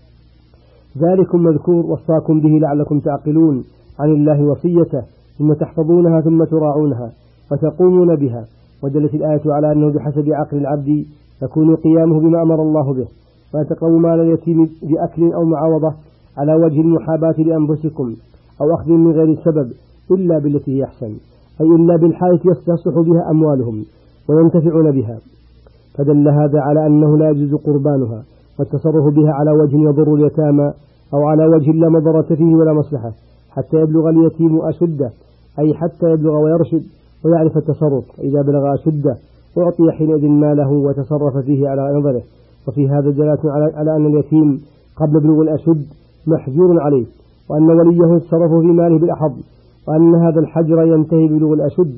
Speaker 3: ذلكم مذكور وصاكم به لعلكم تعقلون عن الله وصيته، ثم تحفظونها ثم تراعونها وتقومون بها. ودلت الآية على أنه بحسب عقل العبد يكون قيامه بما أمر الله به. فلا تقربوا مال اليتيم بأكل أو معاوضة على وجه المحاباة لأنفسكم أو أخذ من غير السبب إلا بالتي هي أحسن، أي إلا بالحالة يستصح بها أموالهم وينتفعون بها. فدل هذا على أنه لا يجوز قربانها والتصرف بها على وجه يضر اليتامى أو على وجه لا مضرة فيه ولا مصلحة، حتى يبلغ اليتيم أشده، أي حتى يبلغ ويرشد ويعرف التصرف. فإذا بلغ أشده أعطي حينئذ ماله وتصرف فيه على نظره. وفي هذا دلالة على أن اليتيم قبل بلوغ الأشد محجور عليه، وأن وليه يتصرف في ماله بالأحظ، وأن هذا الحجر ينتهي ببلوغ الأشد.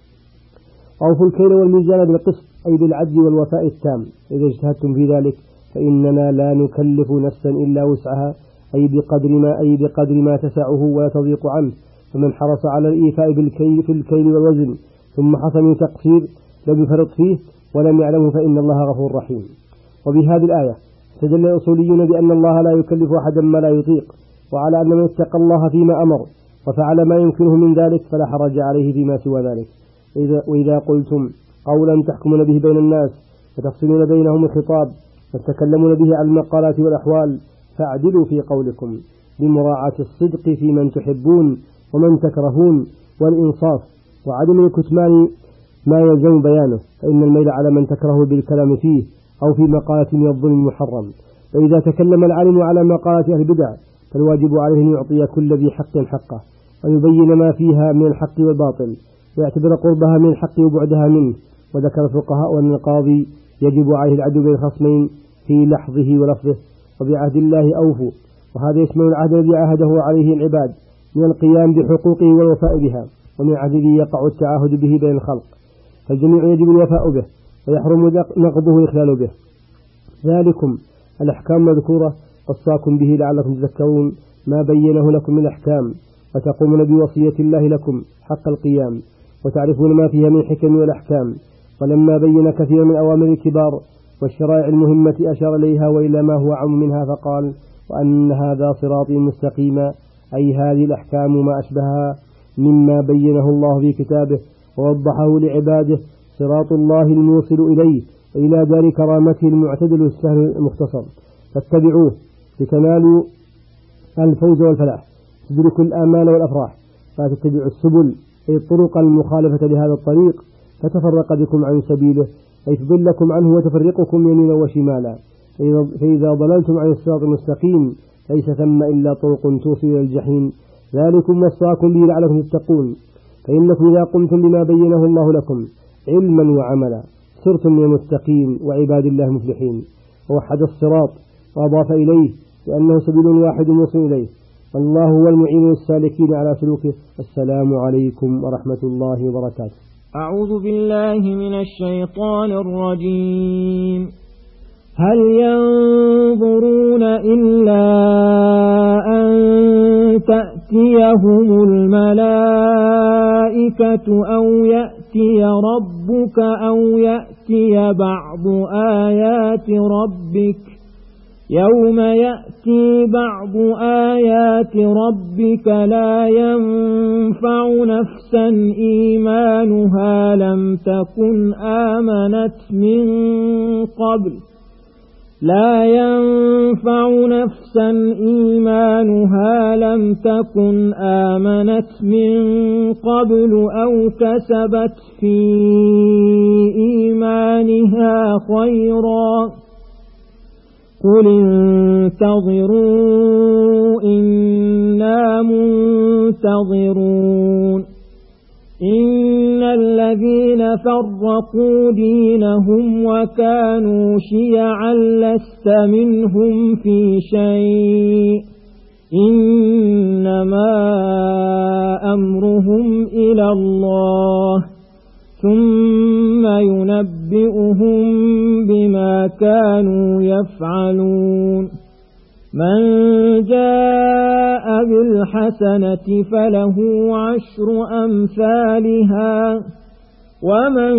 Speaker 3: أوفوا الكيل والميزان بالقسط، أي بالعدل والوفاء التام. إذا اجتهدتم في ذلك فإننا لا نكلف نفسا إلا وسعها، أي بقدر ما أي بقدر ما تسعه ولا تضيق عنه. فمن حرص على الإيفاء بالكيل في الكيل والوزن ثم حصل من تقصير لم يفرط فيه ولم يعلمه فإن الله غفور رحيم. وبهذه الآية استدل الأصوليون بأن الله لا يكلف أحدا ما لا يطيق، وعلى أن من اتقى الله فيما أمر وفعل ما يمكنه من ذلك فلا حرج عليه فيما سوى ذلك. وإذا قلتم قولا تحكمون به بين الناس وتفصلون بينهم الخطاب وتتكلمون به عن المقالات والأحوال فاعدلوا في قولكم بمراعاة الصدق في من تحبون ومن تكرهون، والإنصاف، وعدم الكتمان ما يلزم بيانه، فإن الميل على من تكره بالكلام فيه أو في مقالة من الظلم محرم. فإذا تكلم العالم على مقالة أهل البدع فالواجب عليه أن يعطي كل ذي حق حقه، ويبين ما فيها من الحق والباطل، ويعتبر قربها من الحق وبعدها منه. وذكر الفقهاء أن القاضي يجب عليه العدل بين الخصمين في لحظه ولفظه. وبعهد الله أوفوا، وهذا يشمل العهد الذي عاهده عليه العباد من القيام بحقوقه والوفاء بها، ومن عهده يقع التعاهد به بين الخلق، فالجميع يجب الوفاء به ويحرم نقضه الإخلال به. ذلكم الأحكام مذكورة وصاكم به لعلكم تذكرون ما بينه لكم من الأحكام، وتقومون بوصية الله لكم حق القيام، وتعرفون ما فيها من حكم والأحكام. ولما بين كثيرا من أوامر الكبار والشرائع المهمة أشار إليها وإلى ما هو عام منها، فقال: وأن هذا صراطي مستقيما، أي هذه الأحكام ما أشبهها مما بينه الله في كتابه ووضحه لعباده، صراط الله الموصل إليه وإلى دار كرامته المعتدل السهل المختصر، فاتبعوه لتنالوا الفوز والفلاح، تدركوا الآمال والأفراح. فلا تتبعوا السبل أي الطرق المخالفة لهذا الطريق فتفرق بكم عن سبيله، أي تضلكم عنه وتفرقكم يمينا وشمالا. فإذا ضللتم عن الصراط المستقيم ليس ثم إلا طرق توصل إلى الجحيم. ذلكم وصاكم به لعلكم تتقون، فإنكم إذا قمتم بما بينه الله لكم علما وعملا صرتم من المتقين وعباد الله المفلحين. ووحد الصراط وأضاف إليه لأنه سبيل واحد موصل إليه، والله هو المعين السالكين على سلوكه. السلام عليكم ورحمة الله وبركاته.
Speaker 1: أعوذ بالله من الشيطان الرجيم. هل ينظرون إلا أن تأتيهم الملائكة أو يأتي ربك أو يأتي بعض آيات ربك يوم يأتي بعض آيات ربك لا ينفع نفسا إيمانها لم تكن آمنت من قبل لا ينفع نفسا إيمانها لم تكن آمنت من قبل أو كسبت في إيمانها خيرا قل انتظروا إنا منتظرون. إن الذين فرقوا دينهم وكانوا شيعا لست منهم في شيء إنما أمرهم إلى الله ثم ينبئهم بما كانوا يفعلون من جاء بالحسنة فله عشر أمثالها ومن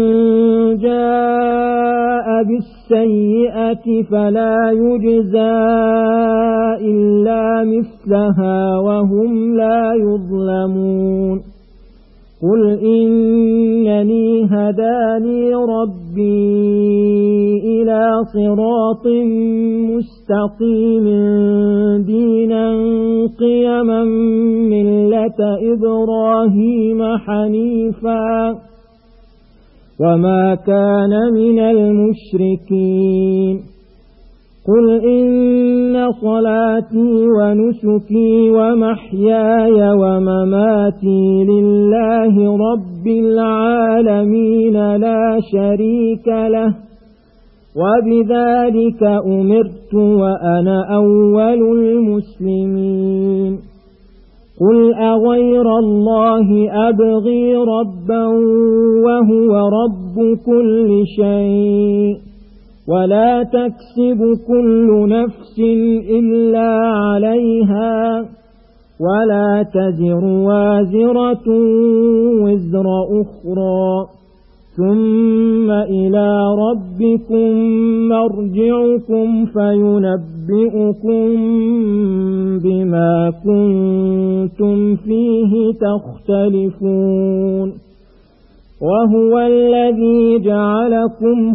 Speaker 1: جاء بالسيئة فلا يجزى إلا مثلها وهم لا يظلمون قل إنني هداني ربي إلى صراط مستقيم دينا قيما ملة إبراهيم حنيفا وما كان من المشركين قل إن صلاتي ونسكي ومحياي ومماتي لله رب العالمين لا شريك له وبذلك أمرت وأنا أول المسلمين قل أغير الله أبغي ربا وهو رب كل شيء ولا تكسب كل نفس إلا عليها ولا تزر وازرة وزر أخرى ثم إلى ربكم مرجعكم فينبئكم بما كنتم فيه تختلفون وهو الذي جعلكم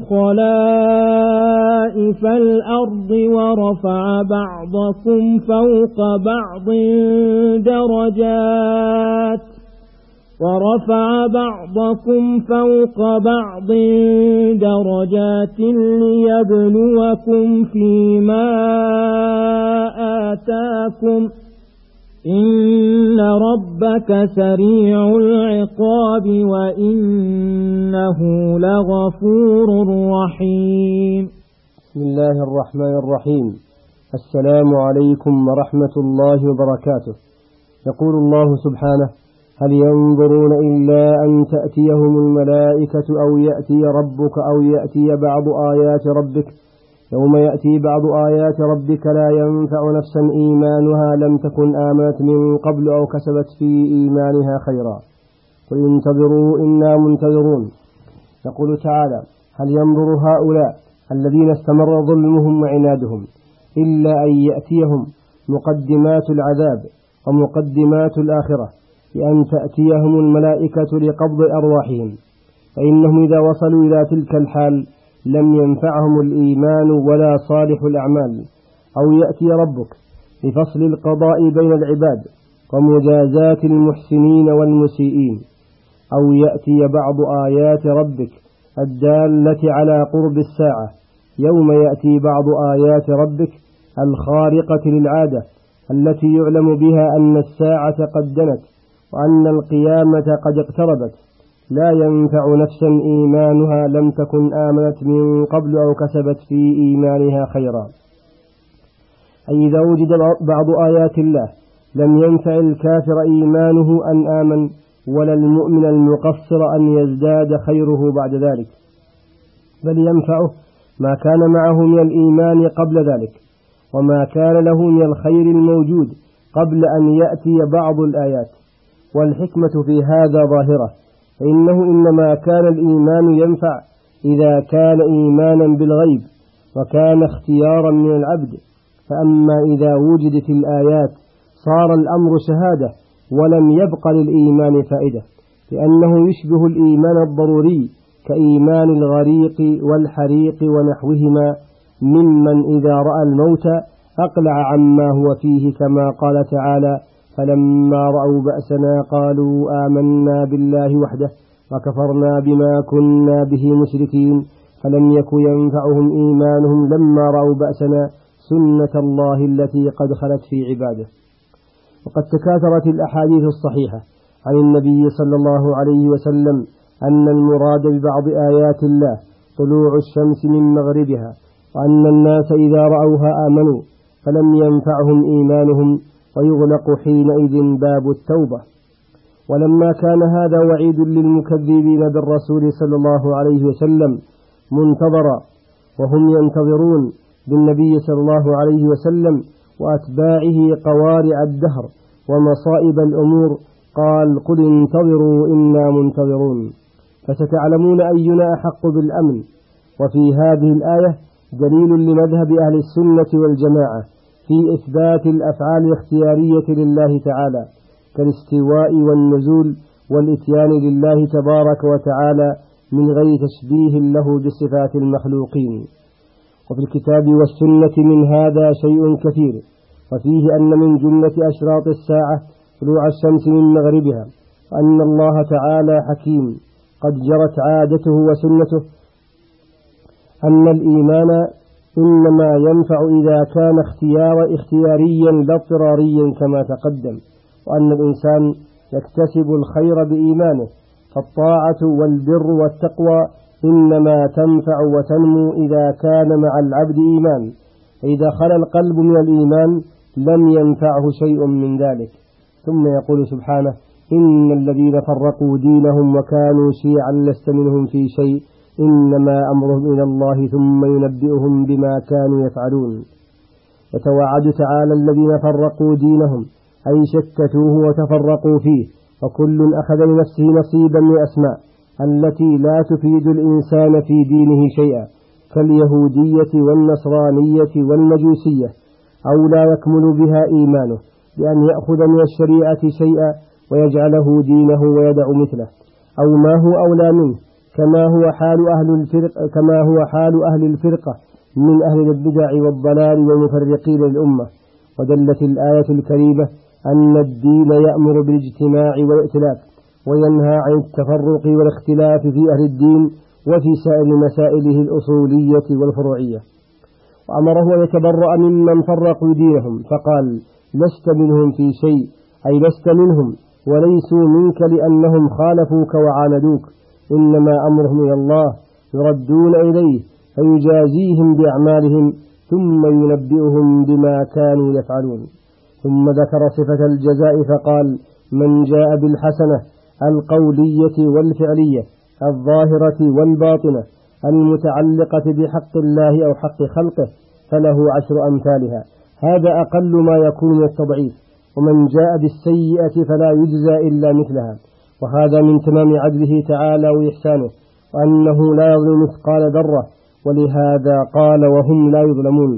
Speaker 1: خلائف الأرض ورفع بعضكم فوق بعض درجات ورفع بعضكم فوق بعض درجات ليبلوكم فيما آتاكم إن ربك سريع العقاب وإنه لغفور رحيم.
Speaker 3: بسم الله الرحمن الرحيم. السلام عليكم ورحمة الله وبركاته. يقول الله سبحانه: هل ينظرون إلا أن تأتيهم الملائكة أو يأتي ربك أو يأتي بعض آيات ربك يوم يأتي بعض آيات ربك لا ينفع نفسا إيمانها لم تكن آمنت من قبل أو كسبت في إيمانها خيرا قل انتظروا إنا منتظرون. يقول تعالى: هل ينظر هؤلاء الذين استمر ظلمهم وعنادهم إلا أن يأتيهم مقدمات العذاب ومقدمات الآخرة بأن تأتيهم الملائكة لقبض أرواحهم، فإنهم إذا وصلوا إلى تلك الحال لم ينفعهم الإيمان ولا صالح الأعمال. أو يأتي ربك لفصل القضاء بين العباد ومجازاة المحسنين والمسيئين، أو يأتي بعض آيات ربك الدالة على قرب الساعة يوم يأتي بعض آيات ربك الخارقة للعادة التي يعلم بها أن الساعة قد دنت وأن القيامة قد اقتربت لا ينفع نفسا إيمانها لم تكن آمنت من قبل أو كسبت في إيمانها خيرا. أي إذا وجد بعض آيات الله لم ينفع الكافر إيمانه أن آمن ولا المؤمن المقصر أن يزداد خيره بعد ذلك، بل ينفعه ما كان معه من الإيمان قبل ذلك وما كان له من الخير الموجود قبل أن يأتي بعض الآيات. والحكمة في هذا ظاهرة، فإنه إنما كان الإيمان ينفع إذا كان إيمانا بالغيب وكان اختيارا من العبد، فأما إذا وجدت الآيات صار الأمر شهادة ولم يبق للإيمان فائدة، لأنه يشبه الإيمان الضروري كإيمان الغريق والحريق ونحوهما ممن إذا رأى الموت أقلع عما هو فيه، كما قال تعالى: فلما رأوا بأسنا قالوا آمنا بالله وحده وكفرنا بما كنا به مشركين فلم يك ينفعهم إيمانهم لما رأوا بأسنا سنة الله التي قد خلت في عباده. وقد تكاثرت الأحاديث الصحيحة عن النبي صلى الله عليه وسلم أن المراد ببعض آيات الله طلوع الشمس من مغربها، وأن الناس إذا رأوها آمنوا فلم ينفعهم إيمانهم ويغلق حينئذ باب التوبة. ولما كان هذا وعيد للمكذبين بالرسول صلى الله عليه وسلم منتظرا، وهم ينتظرون بالنبي صلى الله عليه وسلم وأتباعه قوارع الدهر ومصائب الأمور، قال: قل انتظروا إنا منتظرون، فستعلمون أينا أحق بالأمن. وفي هذه الآية دليل لمذهب أهل السنة والجماعة في إثبات الأفعال الاختيارية لله تعالى كالاستواء والنزول والإتيان لله تبارك وتعالى من غير تشبيه له بصفات المخلوقين. وفي الكتاب والسنة من هذا شيء كثير، وفيه أن من جملة أشراط الساعة طلوع الشمس من مغربها، وأن الله تعالى حكيم قد جرت عادته وسنته أن الإيمان إنما ينفع إذا كان اختيار اختياريا لا اضطراريا كما تقدم، وأن الإنسان يكتسب الخير بإيمانه، فالطاعة والبر والتقوى إنما تنفع وتنمو إذا كان مع العبد إيمان، فإذا خلا القلب من الإيمان لم ينفعه شيء من ذلك. ثم يقول سبحانه: إن الذين فرقوا دينهم وكانوا شيعا لست منهم في شيء إنما أمرهم إلى الله ثم ينبئهم بما كانوا يفعلون. يتوعد تعالى الذين فرقوا دينهم أي شتتوه وتفرقوا فيه، وكل أخذ لنفسه نصيبا من الأسماء التي لا تفيد الإنسان في دينه شيئا، كاليهودية والنصرانية والمجوسية، أو لا يكمل بها إيمانه بأن يأخذ من الشريعة شيئا ويجعله دينه ويدع مثله، أو ما هو أولى منه، كما هو حال أهل الفرقة كما هو حال أهل الفرقة من أهل البدع والضلال والمفرقين للأمة. ودلت الآية الكريمة أن الدين يأمر بالاجتماع والائتلاف، وينهى عن التفرق والاختلاف في أهل الدين وفي سائر مسائله الأصولية والفروعية. وأمره أن يتبرأ ممن فرقوا دينهم، فقال: لست منهم في شيء، أي لست منهم وليسوا منك لأنهم خالفوك وعاندوك، إنما أمرهم إلى الله، يردون إليه فيجازيهم بأعمالهم ثم ينبئهم بما كانوا يفعلون. ثم ذكر صفة الجزاء فقال: من جاء بالحسنة القولية والفعلية الظاهرة والباطنة المتعلقة بحق الله أو حق خلقه فله عشر أمثالها، هذا أقل ما يكون من التضعيف. ومن جاء بالسيئة فلا يجزى إلا مثلها، وهذا من تمام عدله تعالى وإحسانه، وأنه لا يظلم مثقال ذرة، ولهذا قال: وهم لا يظلمون.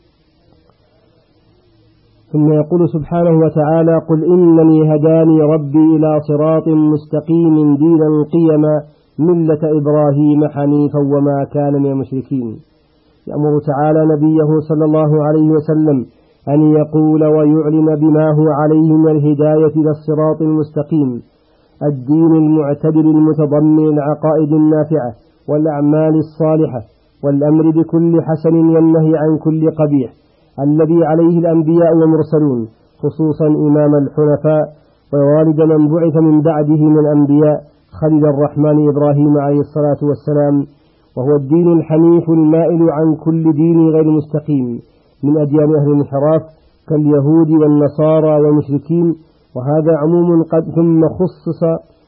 Speaker 3: ثم يقول سبحانه وتعالى: قل إنني هداني ربي إلى صراط مستقيم دينا قيما ملة إبراهيم حنيفا وما كان من المشركين. يأمر تعالى نبيه صلى الله عليه وسلم أن يقول ويعلن بما هو عليه من الهداية إلى الصراط المستقيم، الدين المعتدل المتضمن العقائد النافعة والأعمال الصالحة، والأمر بكل حسن والنهي عن كل قبيح، الذي عليه الأنبياء والمرسلون، خصوصا إمام الحنفاء ووالد من بعث من بعده من الأنبياء خليل الرحمن إبراهيم عليه الصلاة والسلام، وهو الدين الحنيف المائل عن كل دين غير مستقيم من أديان أهل الانحراف كاليهود والنصارى والمشركين. وهذا عموم قد ثم خصص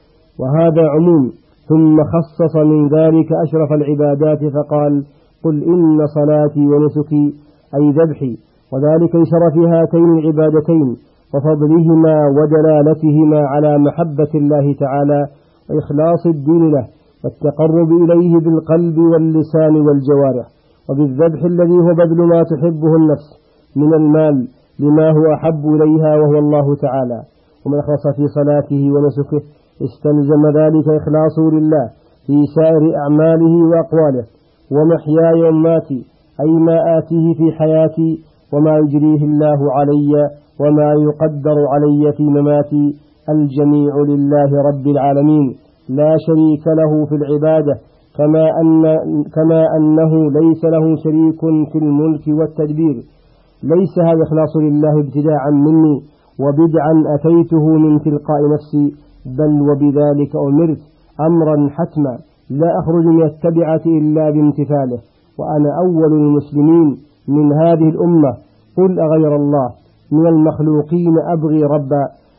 Speaker 3: وهذا عموم ثم خصص من ذلك أشرف العبادات فقال: قل إن صلاتي ونسكي أي ذبحي، وذلك لشرف هاتين العبادتين وفضلهما ودلالتهما على محبة الله تعالى وإخلاص الدين له والتقرب إليه بالقلب واللسان والجوارح، وبالذبح الذي هو بذل ما تحبه النفس من المال لما هو أحب إليها وهو الله تعالى. ومن أخلص في صلاته ونسكه استلزم ذلك إخلاصه لله في سائر أعماله وأقواله، ومحياي ومماتي أي ما آتيه في حياتي وما يجريه الله علي وما يقدر علي في مماتي، الجميع لله رب العالمين لا شريك له في العبادة، كما أن كما أنه ليس له شريك في الملك والتدبير. ليس هذا إخلاص لله ابتداعا مني وبدعا أتيته من تلقاء نفسي، بل وبذلك أمرت أمرا حتما لا أخرج من التبعة إلا بامتثاله، وأنا أول المسلمين من هذه الأمة. قل أغير الله من المخلوقين أبغي ربا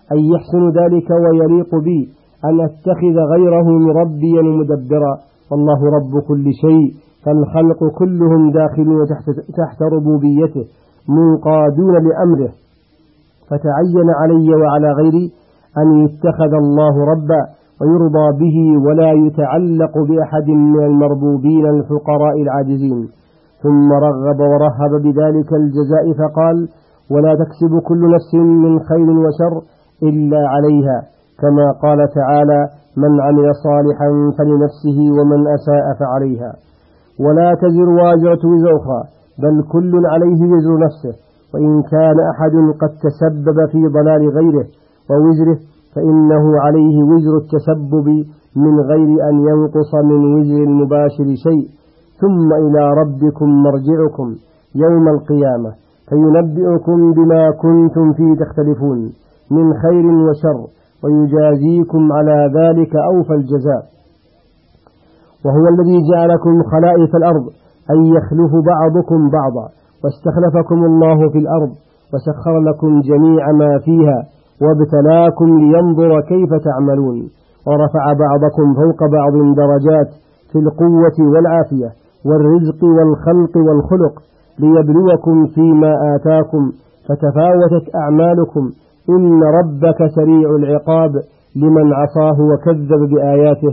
Speaker 3: أي يحسن ذلك ويليق بي أن أتخذ غيره مربيا مدبرا، والله رب كل شيء، فالخلق كلهم داخلون تحت, تحت ربوبيته منقادون لأمره، فتعين علي وعلى غيري أن يتخذ الله ربا ويرضى به ولا يتعلق بأحد من المربوبين الفقراء العاجزين. ثم رغب ورهب بذلك الجزاء فقال: ولا تكسب كل نفس من خير وشر إلا عليها، كما قال تعالى: من عمل صالحا فلنفسه ومن أساء فعليها. ولا تزر واجرة وزر أخرى، بل كل عليه وزر نفسه، وإن كان أحد قد تسبب في ضلال غيره ووزره فإنه عليه وزر التسبب من غير أن ينقص من وزر المباشر شيء. ثم إلى ربكم مرجعكم يوم القيامة فينبئكم بما كنتم فيه تختلفون من خير وشر، ويجازيكم على ذلك أوفى الجزاء. وهو الذي جعلكم خلائف الأرض، أن يخلف بعضكم بعضا، واستخلفكم الله في الأرض وسخر لكم جميع ما فيها وابتلاكم لينظر كيف تعملون، ورفع بعضكم فوق بعض درجات في القوة والعافية والرزق والخلق والخلق ليبلوكم فيما آتاكم، فتفاوتت أعمالكم. إن ربك سريع العقاب لمن عصاه وكذب بآياته،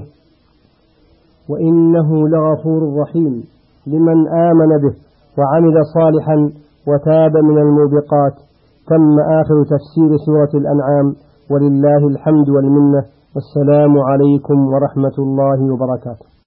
Speaker 3: وإنه لغفور رحيم لمن آمن به وعمل صالحا وتاب من الموبقات. تم آخر تفسير سورة الأنعام، ولله الحمد والمنة، والسلام عليكم ورحمة الله وبركاته.